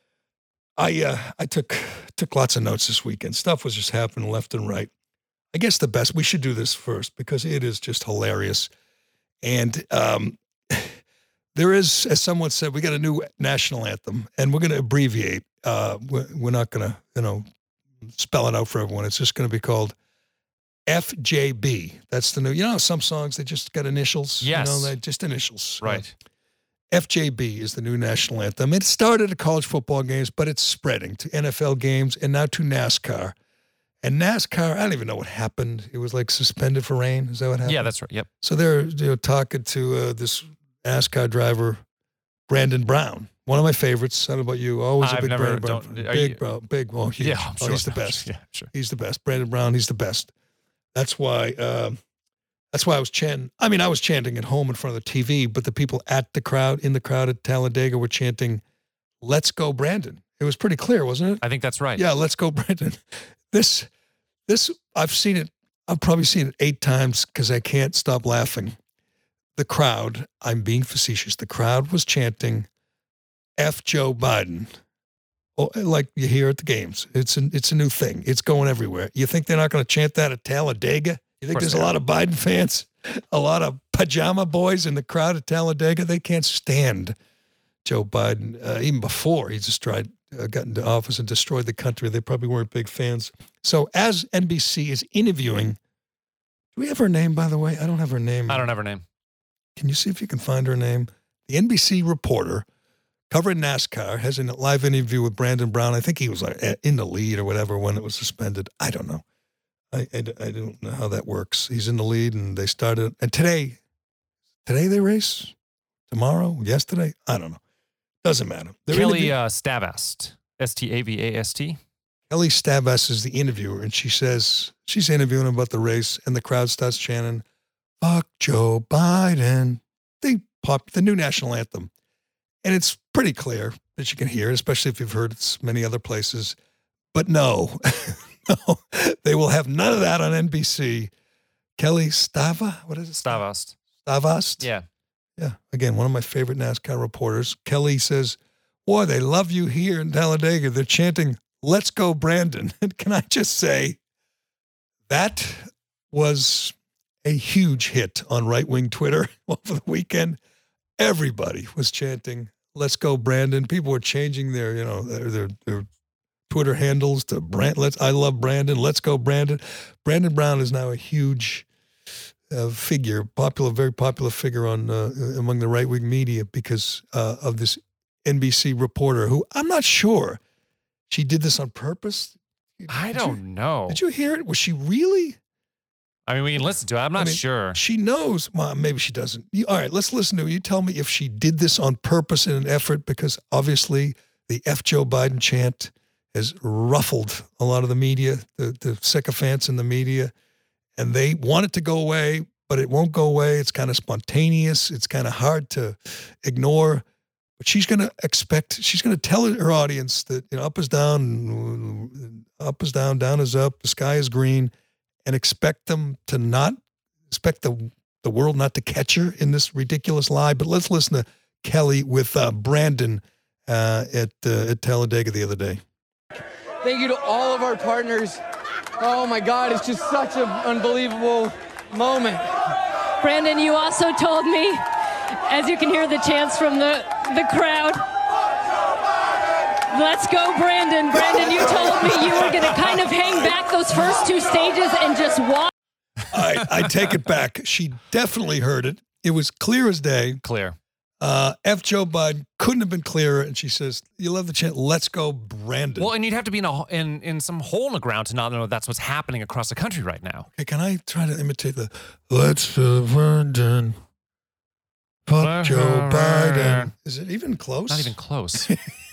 S2: I took lots of notes this weekend. Stuff was just happening left and right. I guess we should do this first because it is just hilarious. And there is, as someone said, we got a new national anthem, and we're going to abbreviate. We're not going to, spell it out for everyone. It's just going to be called FJB. That's the new, some songs, they just got initials.
S3: Yes.
S2: They're just initials.
S3: Right.
S2: FJB is the new national anthem. It started at college football games, but it's spreading to NFL games and now to NASCAR. And NASCAR, I don't even know what happened. It was like suspended for rain. Is that what happened?
S3: Yeah, that's right. Yep.
S2: So they're talking to this NASCAR driver, Brandon Brown. One of my favorites. I don't know about you. Always a big Brandon Brown. Big. Well, huge.
S3: Yeah, I'm sure.
S2: He's the best.
S3: Yeah, sure.
S2: He's the best. Brandon Brown, he's the best. That's why I was chanting. I was chanting at home in front of the TV, but the people in the crowd at Talladega were chanting, "Let's go, Brandon." It was pretty clear, wasn't it?
S3: I think that's right.
S2: Yeah, let's go, Brandon. This, I've seen it. I've probably seen it 8 times because I can't stop laughing. The crowd, I'm being facetious, the crowd was chanting, "F Joe Biden." Oh, like you hear at the games. It's a new thing. It's going everywhere. You think they're not going to chant that at Talladega? You think there's a lot of Biden fans, a lot of pajama boys in the crowd at Talladega? They can't stand Joe Biden. Even before he just got into office and destroyed the country, they probably weren't big fans. So as NBC is interviewing, do we have her name, by the way? I don't have her name.
S3: I don't have her name.
S2: Can you see if you can find her name? The NBC reporter covering NASCAR has a live interview with Brandon Brown. I think he was like in the lead or whatever when it was suspended. I don't know. I don't know how that works. He's in the lead, and they started. And today they race? Tomorrow? Yesterday? I don't know. Doesn't matter.
S3: Kelly Stavast, Stavast.
S2: Kelly Stavast is the interviewer, and she says she's interviewing about the race, and the crowd starts chanting, "Fuck Joe Biden." They pop the new national anthem. And it's pretty clear that you can hear it, especially if you've heard it many other places. But no, no, they will have none of that on NBC. Kelly what is it?
S3: Stavast.
S2: Stavast?
S3: Yeah.
S2: Yeah. Again, one of my favorite NASCAR reporters. Kelly says, "Boy, they love you here in Talladega. They're chanting, 'Let's go, Brandon.'" And can I just say, that was a huge hit on right-wing Twitter over the weekend. Everybody was chanting, "Let's go, Brandon." People were changing their Twitter handles to I love Brandon. Let's go, Brandon. Brandon Brown is now a huge figure, very popular figure on among the right-wing media because of this NBC reporter who I'm not sure she did this on purpose.
S3: I don't know.
S2: Did you hear it? Was she really?
S3: We can listen to it. I'm not sure.
S2: She knows. Well, maybe she doesn't. All right, let's listen to it. You tell me if she did this on purpose in an effort, because obviously the F Joe Biden chant has ruffled a lot of the media, the sycophants in the media, and they want it to go away, but it won't go away. It's kind of spontaneous. It's kind of hard to ignore. But she's going to tell her audience that up is down, up is down, down is up, the sky is green, and expect the world not to catch her in this ridiculous lie. But let's listen to Kelly with Brandon at Talladega the other day.
S4: Thank you to all of our partners. Oh my God, it's just such an unbelievable moment.
S5: Brandon, you also told me, as you can hear the chants from the crowd, "Let's go, Brandon." Brandon, you told me you were going to kind of hang back those first 2 stages and just walk.
S2: I take it back. She definitely heard it. It was clear as day.
S3: Clear.
S2: F. Joe Biden couldn't have been clearer. And she says, you love the chant, let's go, Brandon.
S3: Well, and you'd have to be in some hole in the ground to not know that's what's happening across the country right now.
S2: Okay, can I try to imitate the let's go, Brandon, fuck Joe Biden? Is it even close?
S3: Not even close.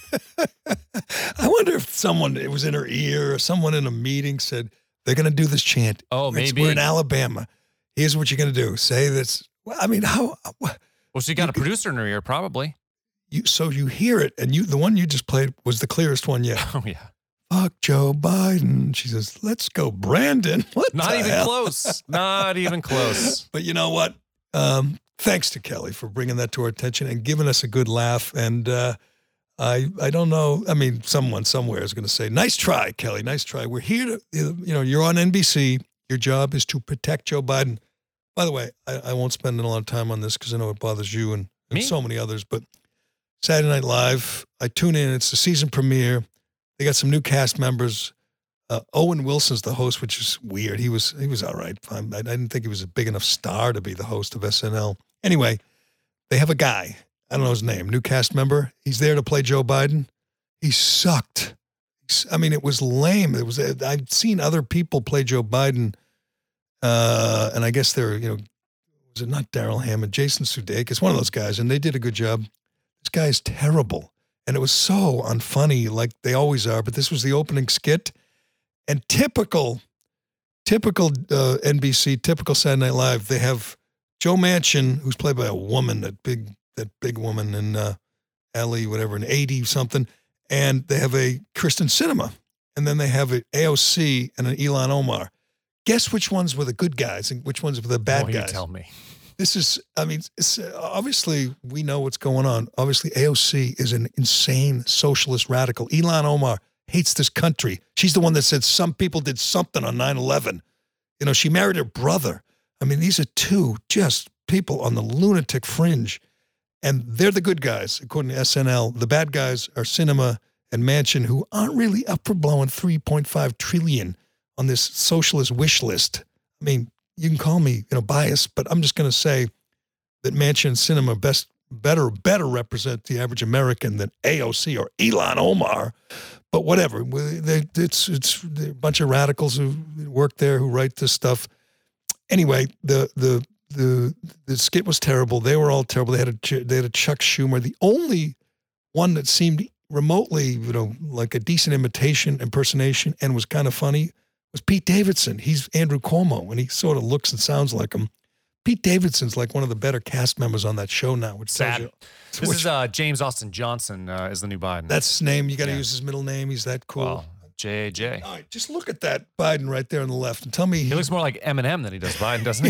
S2: I wonder if it was in her ear or someone in a meeting said, they're going to do this chant.
S3: Oh, maybe.
S2: We're in Alabama. Here's what you're going to do. Say this. I mean, how...
S3: Well, she got a producer in her ear, probably.
S2: So you hear it, and the one you just played was the clearest one yet.
S3: Oh, yeah.
S2: Fuck Joe Biden. She says, let's go, Brandon. What
S3: Not even close. Not even close.
S2: But you know what? Thanks to Kelly for bringing that to our attention and giving us a good laugh. And I don't know. I mean, someone somewhere is going to say, nice try, Kelly. Nice try. We're here to, you're on NBC. Your job is to protect Joe Biden. By the way, I won't spend a lot of time on this because I know it bothers you and so many others, but Saturday Night Live, I tune in. It's the season premiere. They got some new cast members. Owen Wilson's the host, which is weird. He was all right. I didn't think he was a big enough star to be the host of SNL. Anyway, they have a guy. I don't know his name. New cast member. He's there to play Joe Biden. He sucked. I mean, it was lame. I've seen other people play Joe Biden. And I guess they're, was it not Daryl Hammond, Jason Sudeikis, one of those guys, and they did a good job. This guy is terrible. And it was so unfunny, like they always are, but this was the opening skit. And typical NBC, typical Saturday Night Live, they have Joe Manchin, who's played by a woman, that big woman in Ellie, whatever, an 80 something, and they have a Kristen Sinema, and then they have an AOC and an Ilhan Omar. Guess which ones were the good guys and which ones were the bad guys?
S3: You tell me.
S2: This is, obviously we know what's going on. Obviously AOC is an insane socialist radical. Ilhan Omar hates this country. She's the one that said some people did something on 9/11. She married her brother. I mean, these are two just people on the lunatic fringe, and they're the good guys, according to SNL. The bad guys are Sinema and Manchin, who aren't really up for blowing $3.5 trillion on this socialist wish list. I mean, you can call me, biased, but I'm just going to say that Manchin and Sinema better represent the average American than AOC or Ilhan Omar. But whatever, it's a bunch of radicals who work there who write this stuff. Anyway, the skit was terrible. They were all terrible. They had a Chuck Schumer. The only one that seemed remotely, like a decent impersonation and was kind of funny was Pete Davidson. He's Andrew Cuomo, and he sort of looks and sounds like him. Pete Davidson's like one of the better cast members on that show now. Which
S3: Sad. This is James Austin Johnson is the new Biden.
S2: That's his name. You got to use his middle name. He's that cool.
S3: Well, JJ.
S2: All right, just look at that Biden right there on the left and tell me.
S3: He looks more like Eminem than he does Biden, doesn't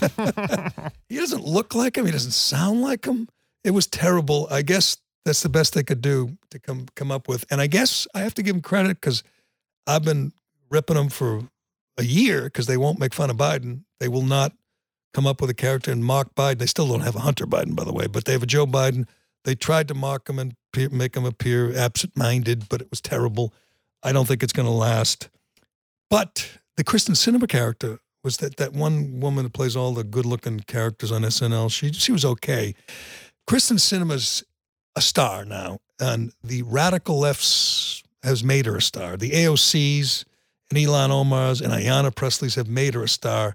S3: he?
S2: He doesn't look like him. He doesn't sound like him. It was terrible. I guess that's the best they could do to come up with. And I guess I have to give him credit because I've been ripping them for a year because they won't make fun of Biden. They will not come up with a character and mock Biden. They still don't have a Hunter Biden, by the way, but they have a Joe Biden. They tried to mock him and make him appear absent-minded, but it was terrible. I don't think it's going to last. But the Kristen Sinema character was that one woman that plays all the good-looking characters on SNL. She was okay. Kristen Sinema's a star now, and the radical lefts has made her a star. The AOCs and Ilhan Omar's and Ayanna Pressley's have made her a star.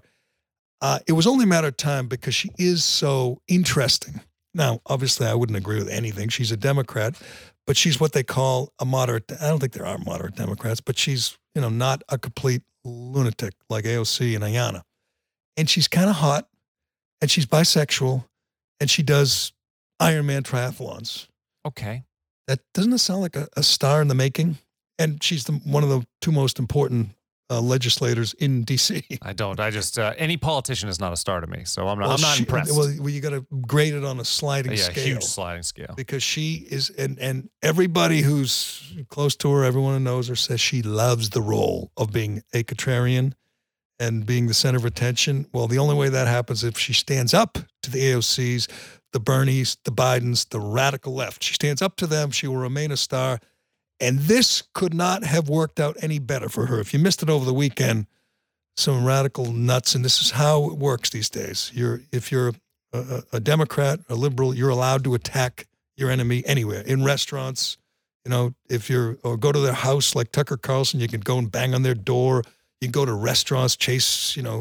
S2: It was only a matter of time because she is so interesting. Now, obviously, I wouldn't agree with anything. She's a Democrat, but she's what they call a moderate. I don't think there are moderate Democrats, but she's, not a complete lunatic like AOC and Ayanna. And she's kind of hot, and she's bisexual, and she does Ironman triathlons.
S3: Okay.
S2: Doesn't it sound like a star in the making? And she's one of the two most important legislators in D.C.
S3: I don't. I just any politician is not a star to me, so I'm not impressed.
S2: Well, you got to grade it on a sliding scale.
S3: Huge sliding scale.
S2: Because she is, and everybody who's close to her, everyone who knows her, says she loves the role of being a contrarian and being the center of attention. Well, the only way that happens is if she stands up to the AOCs, the Bernies, the Bidens, the radical left. She stands up to them. She will remain a star. And this could not have worked out any better for her. If you missed it over the weekend, some radical nuts, and this is how it works these days. If you're a Democrat, a liberal, you're allowed to attack your enemy anywhere. In restaurants, or go to their house like Tucker Carlson, you can go and bang on their door. You can go to restaurants, chase, Sarah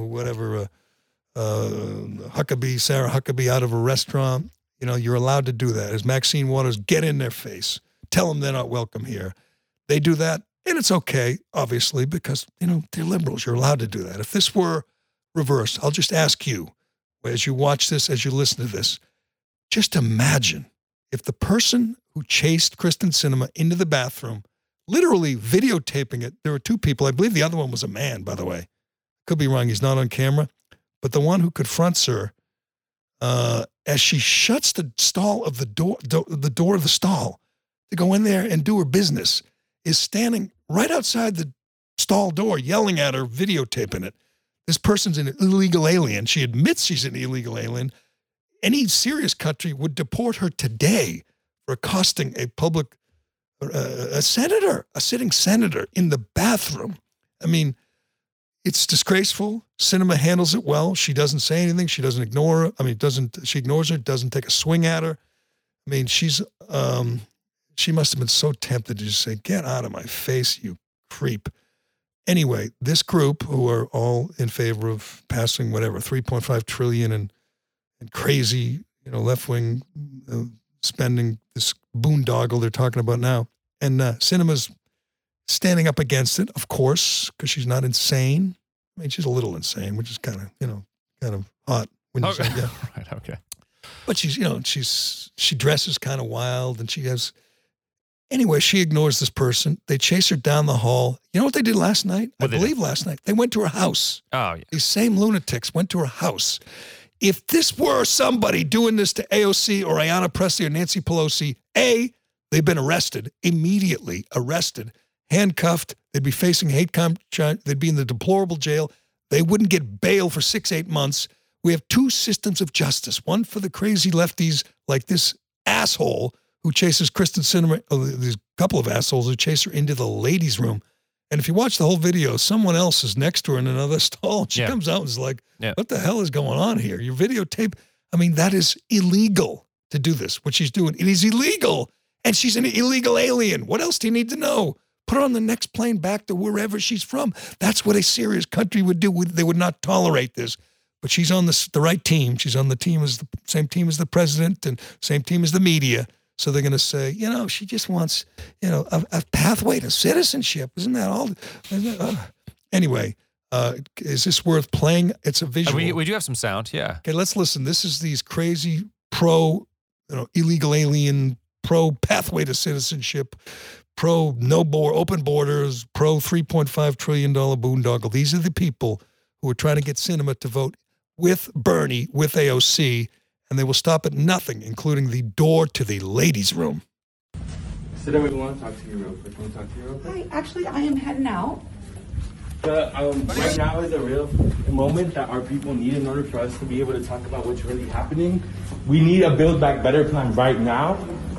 S2: Huckabee out of a restaurant. You're allowed to do that. As Maxine Waters, get in their face. Tell them they're not welcome here. They do that, and it's okay, obviously, because, they're liberals. You're allowed to do that. If this were reversed, I'll just ask you, as you watch this, as you listen to this, just imagine if the person who chased Kyrsten Sinema into the bathroom, literally videotaping it, there were two people. I believe the other one was a man, by the way. Could be wrong. He's not on camera. But the one who confronts her, as she shuts the stall of the door of the stall to go in there and do her business, is standing right outside the stall door, yelling at her, videotaping it. This person's an illegal alien. She admits she's an illegal alien. Any serious country would deport her today for accosting a senator, a sitting senator in the bathroom. I mean, it's disgraceful. Sinema handles it well. She doesn't say anything. She doesn't ignore her. She ignores her, doesn't take a swing at her. I mean, she must have been so tempted to just say, get out of my face, you creep. Anyway, this group, who are all in favor of passing whatever, $3.5 trillion and crazy, left-wing spending, this boondoggle they're talking about now. And Sinema's standing up against it, of course, because she's not insane. I mean, she's a little insane, which is kind of hot when you say that.
S3: Right, okay.
S2: But she dresses kind of wild, and she has. Anyway, she ignores this person. They chase her down the hall. You know what they did last night? I believe last night. They went to her house. Oh, yeah. These same lunatics went to her house. If this were somebody doing this to AOC or Ayanna Pressley or Nancy Pelosi, they've been arrested, immediately arrested, handcuffed. They'd be facing hate crime. They'd be in the deplorable jail. They wouldn't get bail for 6-8 months. We have two systems of justice, one for the crazy lefties like this asshole who chases Kyrsten Sinema, these couple of assholes who chase her into the ladies' room. And if you watch the whole video, someone else is next to her in another stall. She comes out and is like, what the hell is going on here? Your videotape. I mean, that is illegal to do this, what she's doing. It is illegal. And she's an illegal alien. What else do you need to know? Put her on the next plane back to wherever she's from. That's what a serious country would do. They would not tolerate this. But she's on the right team. She's on the same team as the president and same team as the media. So they're going to say, she just wants, a pathway to citizenship. Isn't that all? Anyway, is this worth playing? It's a visual.
S3: We do have some sound, yeah.
S2: Okay, let's listen. This is these crazy illegal alien, pro pathway to citizenship, pro open borders, pro $3.5 trillion boondoggle. These are the people who are trying to get Sinema to vote with Bernie, with AOC, and they will stop at nothing, including the door to the ladies' room.
S6: Sinema, we want to talk to you real quick. Can we talk to you real quick?
S7: Hi, actually, I am heading out.
S6: Right now is a real moment that our people need in order for us to be able to talk about what's really happening. We need a Build Back Better plan right now.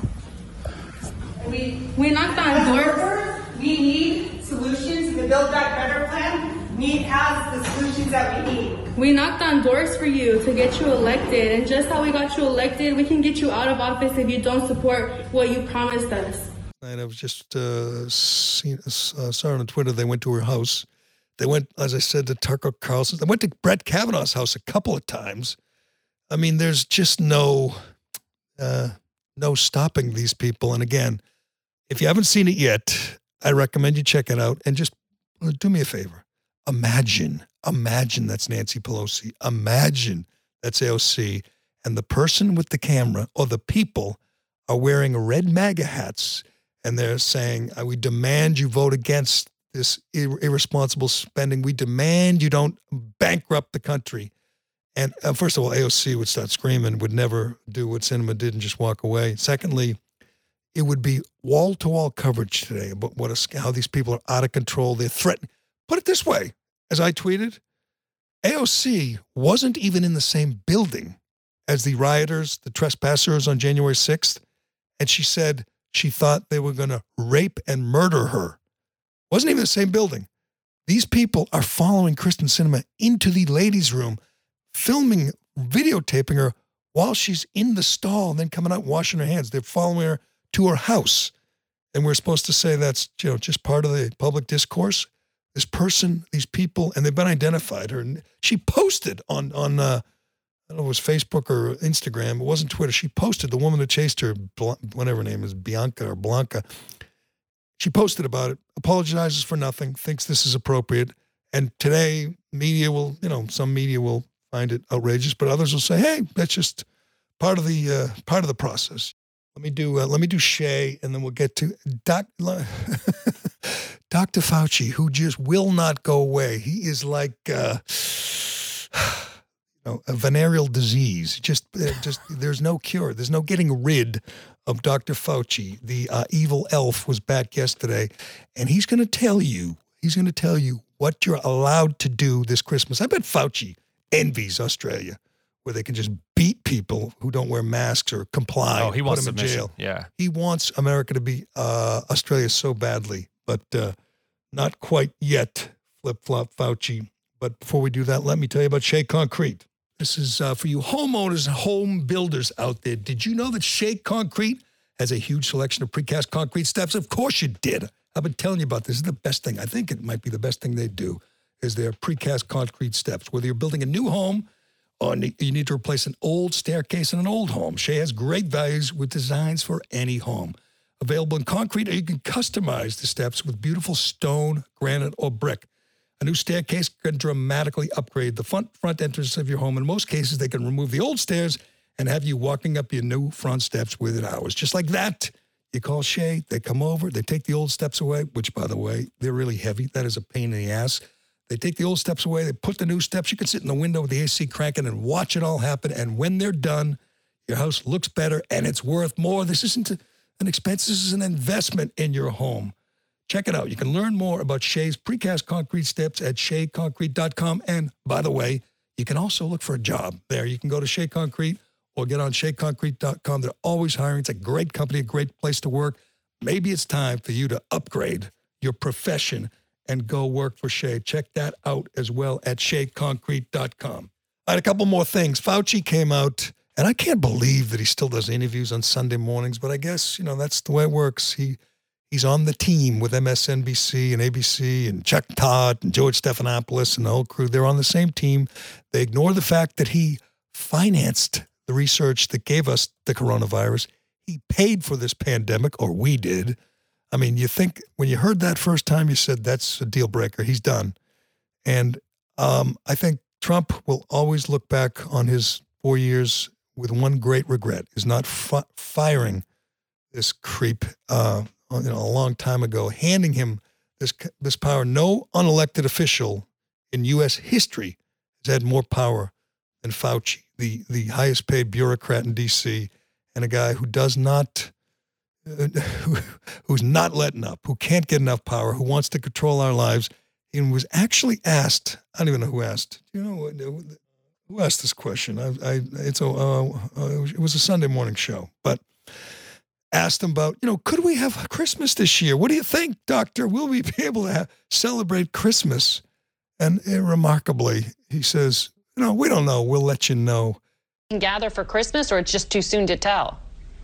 S8: We knocked on doors. We need solutions. The Build Back Better plan has the solutions that we need.
S9: We knocked on doors for you to get you elected, and just how we got you elected, we can get you out of office if you don't support what you promised us.
S2: And I was just saw on Twitter, they went to her house. They went, as I said, to Tucker Carlson. They went to Brett Kavanaugh's house a couple of times. I mean, there's just no stopping these people. And again, if you haven't seen it yet, I recommend you check it out. And just do me a favor. Imagine that's Nancy Pelosi. Imagine that's AOC. And the person with the camera or the people are wearing red MAGA hats. And they're saying, we demand you vote against this irresponsible spending. We demand you don't bankrupt the country. And first of all, AOC would start screaming, would never do what Sinema did and just walk away. Secondly, it would be wall-to-wall coverage today about how these people are out of control. They're threatening. Put it this way, as I tweeted, AOC wasn't even in the same building as the rioters, the trespassers on January 6th. And she said she thought they were going to rape and murder her. Wasn't even the same building. These people are following Kyrsten Sinema into the ladies' room, filming, videotaping her while she's in the stall and then coming out washing her hands. They're following her to her house. And we're supposed to say that's, just part of the public discourse. This person, these people, and they've been identified. She posted on I don't know if it was Facebook or Instagram. It wasn't Twitter. She posted, the woman that chased her, whatever her name is, Bianca or Blanca. She posted about it, apologizes for nothing, thinks this is appropriate. And today, some media will find it outrageous, but others will say, hey, that's just part of the process. Let me do Shay, and then we'll get to Dr. Fauci, who just will not go away. He is like a venereal disease. Just there's no cure. There's no getting rid of Dr. Fauci. The evil elf was back yesterday, and he's going to tell you what you're allowed to do this Christmas. I bet Fauci envies Australia, where they can just beat people who don't wear masks or comply.
S3: Oh, he wants
S2: them in jail.
S3: Yeah.
S2: He wants America to be Australia so badly, but not quite yet, flip-flop Fauci. But before we do that, let me tell you about Shea Concrete. This is for you homeowners and home builders out there. Did you know that Shea Concrete has a huge selection of precast concrete steps? Of course you did. I've been telling you about this. This is the best thing. I think it might be the best thing they do is their precast concrete steps. Whether you're building a new home or you need to replace an old staircase in an old home, Shea has great values with designs for any home. Available in concrete, or you can customize the steps with beautiful stone, granite, or brick. A new staircase can dramatically upgrade the front entrance of your home. In most cases, they can remove the old stairs and have you walking up your new front steps within hours. Just like that, you call Shea, they come over, they take the old steps away, which, by the way, they're really heavy. That is a pain in the ass. They take the old steps away, they put the new steps. You can sit in the window with the AC cranking and watch it all happen. And when they're done, your house looks better and it's worth more. This isn't an expense. This is an investment in your home. Check it out. You can learn more about Shea's precast concrete steps at sheaconcrete.com. And by the way, you can also look for a job there. You can go to Shea Concrete or get on sheaconcrete.com. They're always hiring. It's a great company, a great place to work. Maybe it's time for you to upgrade your profession and go work for Shea. Check that out as well at sheaconcrete.com. I had a couple more things. Fauci came out, and I can't believe that he still does interviews on Sunday mornings, but I guess, that's the way it works. He's on the team with MSNBC and ABC and Chuck Todd and George Stephanopoulos and the whole crew. They're on the same team. They ignore the fact that he financed the research that gave us the coronavirus. He paid for this pandemic, or we did. I mean, you think when you heard that first time, you said that's a deal breaker. He's done. And I think Trump will always look back on his 4 years with one great regret, is not firing this creep a long time ago, handing him this power. No unelected official in U.S. history has had more power than Fauci, the highest paid bureaucrat in D.C., and a guy who does not... who's not letting up, who can't get enough power, who wants to control our lives, and was actually asked. I don't even know who asked. Do you know who asked this question? It was a Sunday morning show, but asked him about, could we have Christmas this year? What do you think, Doctor? Will we be able to celebrate Christmas? And remarkably, he says, we don't know. We'll let you know.
S7: Gather for Christmas, or it's just too soon to tell?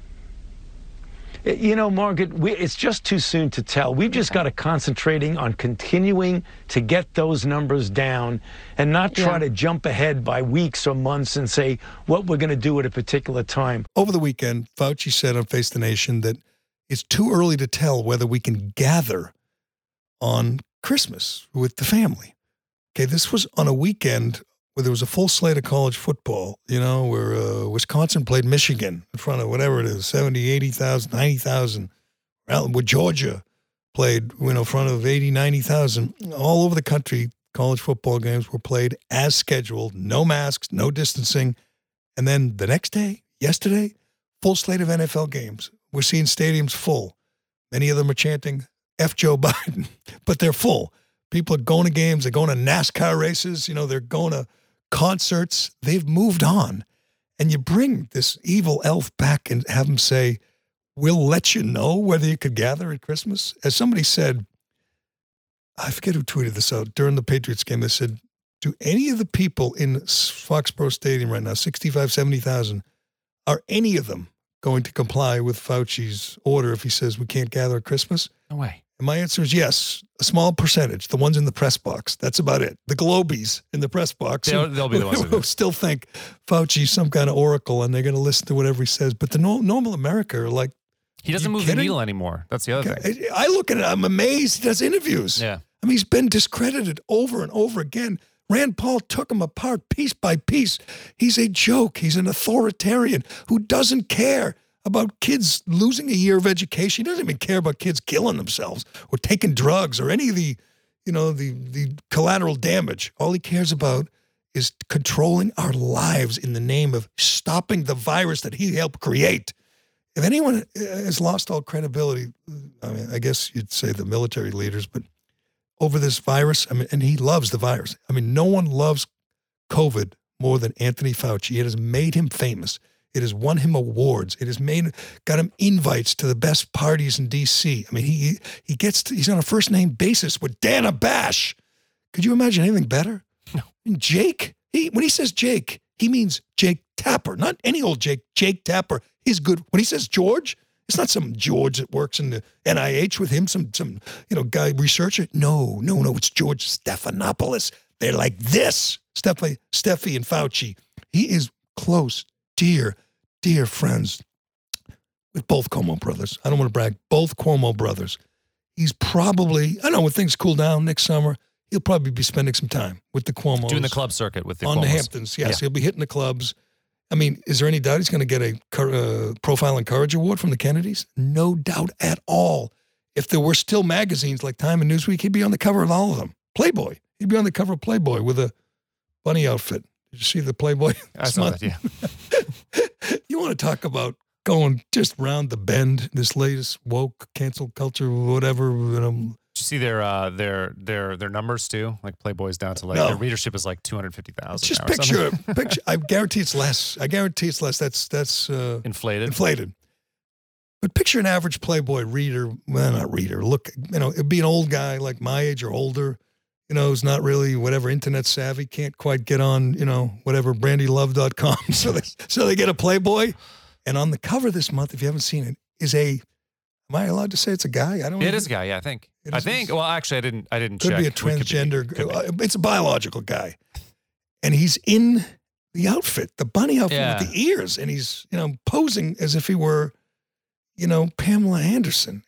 S10: Margaret, it's just too soon to tell. We've just got to concentrating on continuing to get those numbers down and not try to jump ahead by weeks or months and say what we're going to do at a particular time.
S2: Over the weekend, Fauci said on Face the Nation that it's too early to tell whether we can gather on Christmas with the family. Okay, this was on a weekend where there was a full slate of college football, where Wisconsin played Michigan in front of whatever it is, 70, 80,000, 90,000. Where Georgia played, in front of 80, 90,000. All over the country, college football games were played as scheduled, no masks, no distancing. And then the next day, yesterday, full slate of NFL games. We're seeing stadiums full. Many of them are chanting, F Joe Biden, but they're full. People are going to games, they're going to NASCAR races, they're going to concerts. They've moved on. And you bring this evil elf back and have him say, we'll let you know whether you could gather at Christmas. As somebody said, I forget who tweeted this out, during the Patriots game, they said, do any of the people in Foxborough Stadium right now, 65, 70,000, Are any of them going to comply with Fauci's order if he says we can't gather at Christmas?
S3: No way.
S2: And my answer is yes, a small percentage, the ones in the press box. That's about it. The Globies in the press box.
S3: They'll be the ones
S2: who still think Fauci's some kind of oracle and they're going to listen to whatever he says. But the normal America are like,
S3: he doesn't move the needle anymore. That's the other thing.
S2: I look at it, I'm amazed he does interviews.
S3: Yeah.
S2: I mean, he's been discredited over and over again. Rand Paul took him apart piece by piece. He's a joke. He's an authoritarian who doesn't care about kids losing a year of education. He doesn't even care about kids killing themselves or taking drugs or any of the collateral damage. All he cares about is controlling our lives in the name of stopping the virus that he helped create. If anyone has lost all credibility, I mean, I guess you'd say the military leaders, but over this virus, I mean, and he loves the virus. I mean, no one loves COVID more than Anthony Fauci. It has made him famous. It has won him awards. It has got him invites to the best parties in D.C. I mean, he's on a first name basis with Dana Bash. Could you imagine anything better?
S3: No.
S2: And Jake, when he says Jake, he means Jake Tapper, not any old Jake. Jake Tapper is good. When he says George, it's not some George that works in the NIH with him, some guy researcher. No, it's George Stephanopoulos. They're like this, Steffi and Fauci. He is close, dear friends with both Cuomo brothers. I don't want to brag, both Cuomo brothers. He's probably, I don't know, when things cool down next summer, he'll probably be spending some time with the Cuomos.
S3: Doing the club circuit with the
S2: Cuomos. On the Hamptons, yes. Yeah. He'll be hitting the clubs. I mean, is there any doubt he's going to get a Profile and Courage Award from the Kennedys? No doubt at all. If there were still magazines like Time and Newsweek, he'd be on the cover of all of them. Playboy. He'd be on the cover of Playboy with a bunny outfit. Did you see the Playboy?
S3: I saw that, yeah.
S2: You want to talk about going just round the bend, this latest woke cancel culture, whatever.
S3: Did you see their numbers too? Like Playboy's down to their readership is like 250,000.
S2: Just picture. I guarantee it's less. That's inflated. But picture an average Playboy reader. Well, not reader. Look, it'd be an old guy like my age or older. Who's not really whatever internet savvy, can't quite get on, whatever brandylove.com. So they get a Playboy, and on the cover this month, if you haven't seen it, is am I allowed to say it's a guy? I don't know.
S3: It is a guy, yeah, I think. Well, actually, I didn't check.
S2: Could be a transgender. It's a biological guy. And he's in the outfit, the bunny outfit with the ears, and he's, posing as if he were, Pamela Anderson.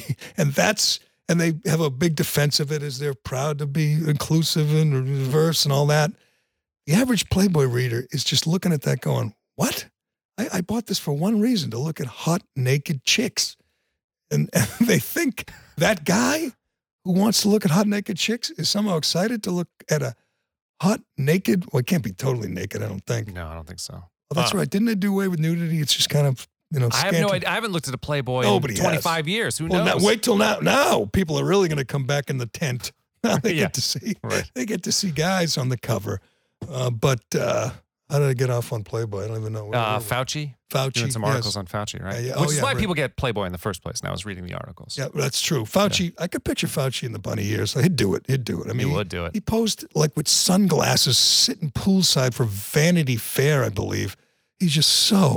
S2: And they have a big defense of it as they're proud to be inclusive and diverse and all that. The average Playboy reader is just looking at that going, what? I bought this for one reason, to look at hot, naked chicks. And they think that guy who wants to look at hot, naked chicks is somehow excited to look at a hot, naked, well, it can't be totally naked, I don't think.
S3: No, I don't think so.
S2: Well, that's right. Didn't they do away with nudity? It's just kind of,
S3: I have no idea. I haven't looked at a Playboy in 25 years. Who knows?
S2: Wait till now. Now people are really going to come back in the tent. Now they get to see. Right. They get to see guys on the cover. But how did I get off on Playboy? I don't even know.
S3: Fauci.
S2: Doing
S3: some articles on Fauci, right? Which is why people get Playboy in the first place. Now I was reading the articles.
S2: Yeah, that's true. Fauci. Yeah. I could picture Fauci in the bunny ears. He'd do it. I mean,
S3: he would do it.
S2: He posed like with sunglasses, sitting poolside for Vanity Fair, I believe. He's just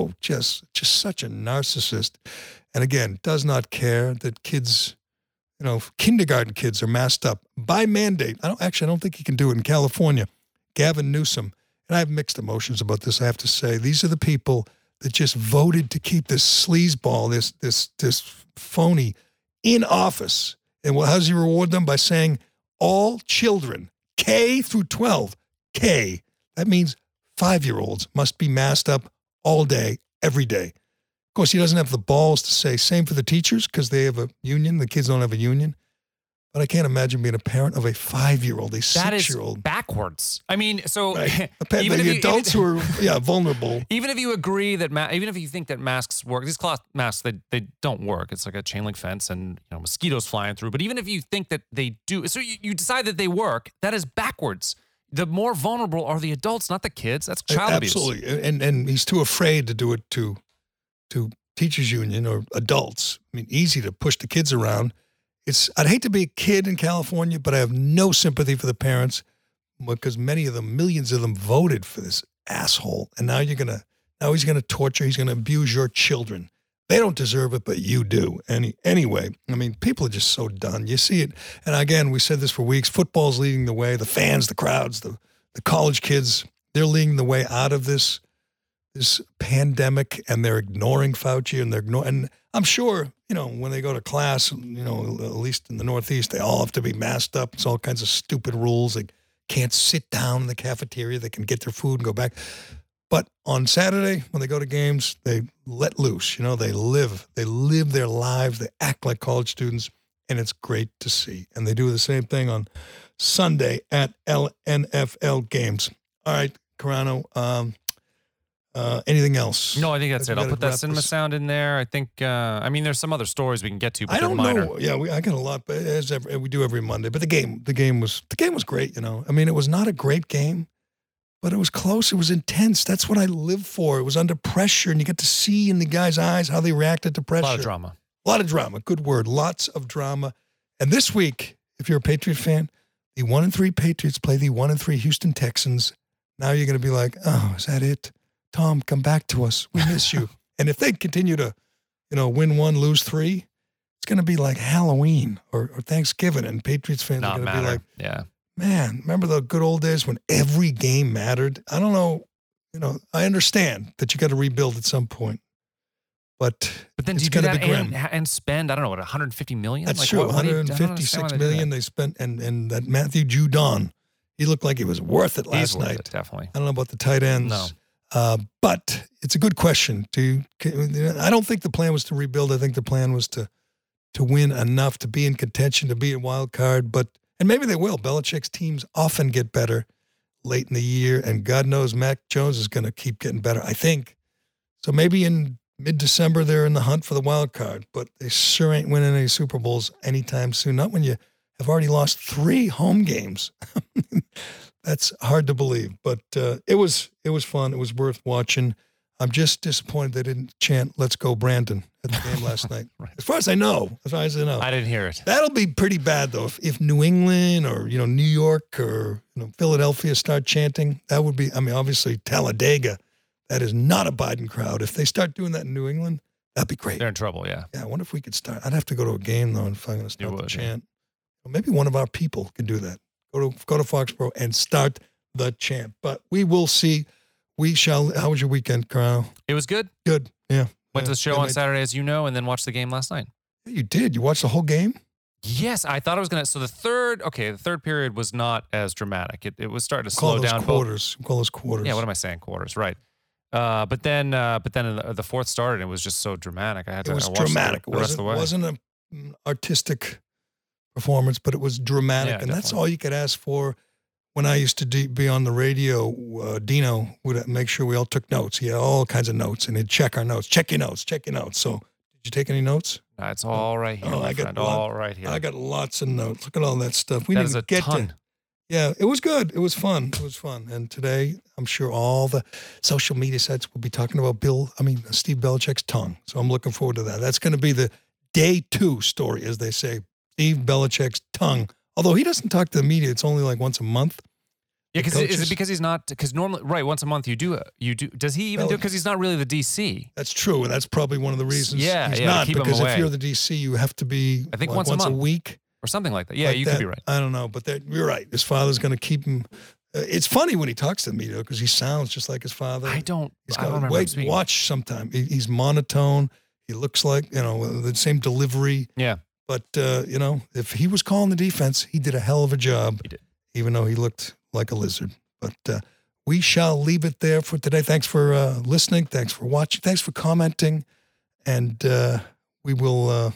S2: such a narcissist. And again, does not care that kids, kindergarten kids are masked up by mandate. I don't think he can do it in California. Gavin Newsom, and I have mixed emotions about this, I have to say. These are the people that just voted to keep this sleazeball, this phony in office. And how does he reward them? By saying all children, K through 12, K, that means 5-year-olds must be masked up all day, every day. Of course, he doesn't have the balls to say same for the teachers because they have a union. The kids don't have a union. But I can't imagine being a parent of a 5-year-old, a 6-year-old.
S3: That is backwards. I mean, so
S2: right. Even the adults who are vulnerable.
S3: Even if you agree that, even if you think that masks work, these cloth masks, they don't work. It's like a chain link fence and mosquitoes flying through. But even if you think that they do, so you decide that they work, that is backwards. The more vulnerable are the adults, not the kids. That's child abuse.
S2: Absolutely. And he's too afraid to do it to teachers union or adults. I mean, easy to push the kids around. I'd hate to be a kid in California, but I have no sympathy for the parents because many of them, millions of them voted for this asshole. And now you're going to Now he's going to torture. He's going to abuse your children. They don't deserve it, but you do. Anyway, I mean, people are just so done. You see it. And again, we said this for weeks. Football's leading the way. The fans, the crowds, the college kids, they're leading the way out of this pandemic, and they're ignoring Fauci, and I'm sure, when they go to class, at least in the Northeast, they all have to be masked up. It's all kinds of stupid rules. They can't sit down in the cafeteria. They can get their food and go back. But on Saturday, when they go to games, they let loose. They live their lives. They act like college students, and it's great to see. And they do the same thing on Sunday at NFL games. All right, Carano. Anything else?
S3: No, I think that's it. I'll put that cinema sound in there. I think, there's some other stories we can get to, but I don't know.
S2: Yeah, I got a lot, but we do every Monday. But the game was great. It was not a great game, but it was close. It was intense. That's what I live for. It was under pressure, and you get to see in the guys' eyes how they reacted to pressure. A lot of drama. Good word. Lots of drama. And this week, if you're a Patriot fan, the 1-3 Patriots play the 1-3 Houston Texans. Now you're going to be like, oh, is that it? Tom, come back to us. We miss you. And if they continue to, win 1, lose 3, it's going to be like Halloween or Thanksgiving, and Patriots fans are going to be like,
S3: yeah,
S2: man, remember the good old days when every game mattered? I don't know. I understand that you got to rebuild at some point, but
S3: then
S2: it's
S3: do you do that and spend, I don't know, what, $150 million?
S2: That's true. $156 million they spent, and that Matthew Judon, he looked like he was worth it last night.
S3: Definitely.
S2: I don't know about the tight ends.
S3: No.
S2: But it's a good question. I don't think the plan was to rebuild. I think the plan was to win enough to be in contention, to be a wild card. And maybe they will. Belichick's teams often get better late in the year, and God knows Mac Jones is going to keep getting better, I think. So maybe in mid-December they're in the hunt for the wild card, but they sure ain't winning any Super Bowls anytime soon. Not when you have already lost 3 home games. That's hard to believe, but it was fun. It was worth watching. I'm just disappointed they didn't chant "Let's go, Brandon" at the game last night.
S3: Right.
S2: As far as I know.
S3: I didn't hear it.
S2: That'll be pretty bad, though. If New England or New York or Philadelphia start chanting, that would be. Obviously Talladega, that is not a Biden crowd. If they start doing that in New England, that'd be great.
S3: They're in trouble. Yeah.
S2: Yeah. I wonder if we could start. I'd have to go to a game though if I'm going to start the chant. Well, maybe one of our people could do that. Go to Foxborough and start the chant. But we will see. We shall. How was your weekend, Carl?
S3: It was good.
S2: Good. Yeah.
S3: Went to the show on Saturday, as you know, and then watched the game last night.
S2: Yeah, you did. You watched the whole game?
S3: Yes, I thought I was going to. So the third period was not as dramatic. It was starting to slow down.
S2: Call those quarters.
S3: Yeah, what am I saying? Quarters, right. But then the fourth started, and it was just so dramatic. I had to watch
S2: dramatic.
S3: The rest of the way.
S2: It wasn't an artistic performance, but it was dramatic, and that's all you could ask for. When I used to be on the radio, Dino would make sure we all took notes. He had all kinds of notes, and he'd check our notes. Check your notes. So, did you take any notes?
S3: It's all right here, my friend. All right here.
S2: I got lots of notes. Look at all that stuff.
S3: That is a ton.
S2: Yeah, it was good. It was fun. And today, I'm sure all the social media sites will be talking about Steve Belichick's tongue. So I'm looking forward to that. That's going to be the day 2 story, as they say. Steve Belichick's tongue. Although he doesn't talk to the media, it's only like once a month.
S3: Yeah, is it because he's not? Because normally, right, once a month you do. Does he even do it? Because he's not really the DC.
S2: That's true, and that's probably one of the reasons.
S3: Yeah,
S2: he's not,
S3: keep
S2: because
S3: him away.
S2: If you're the DC, you have to be.
S3: I think once a
S2: week
S3: or something like that. Yeah, you could be right.
S2: I don't know, but you're right. His father's going to keep him. It's funny when he talks to the media because he sounds just like his father.
S3: I don't remember.
S2: Watch sometime. He's monotone. He looks like the same delivery.
S3: Yeah.
S2: But, if he was calling the defense, he did a hell of a job.
S3: He did.
S2: Even though he looked like a lizard. But we shall leave it there for today. Thanks for listening. Thanks for watching. Thanks for commenting. And we will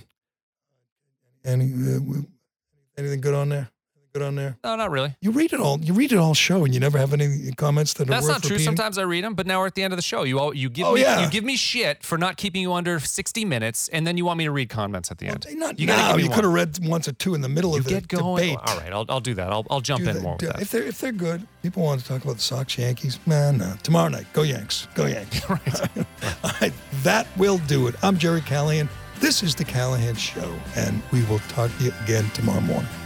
S2: anything good on there?
S3: No, not really.
S2: You read it all show, and you never have any comments that are
S3: That's
S2: worth
S3: not true.
S2: repeating?
S3: Sometimes I read them, but now we're at the end of the show. You give me shit for not keeping you under 60 minutes, and then you want me to read comments at the end.
S2: Not now. You could have read once or two in the middle of the
S3: get going.
S2: debate.
S3: All right, I'll do that. I'll jump in more with that.
S2: If they're good, people want to talk about the Sox, Yankees. No. Tomorrow night, go Yanks. Go Yanks.
S3: Right.
S2: All right, that will do it. I'm Jerry Callahan. This is The Callahan Show, and we will talk to you again tomorrow morning.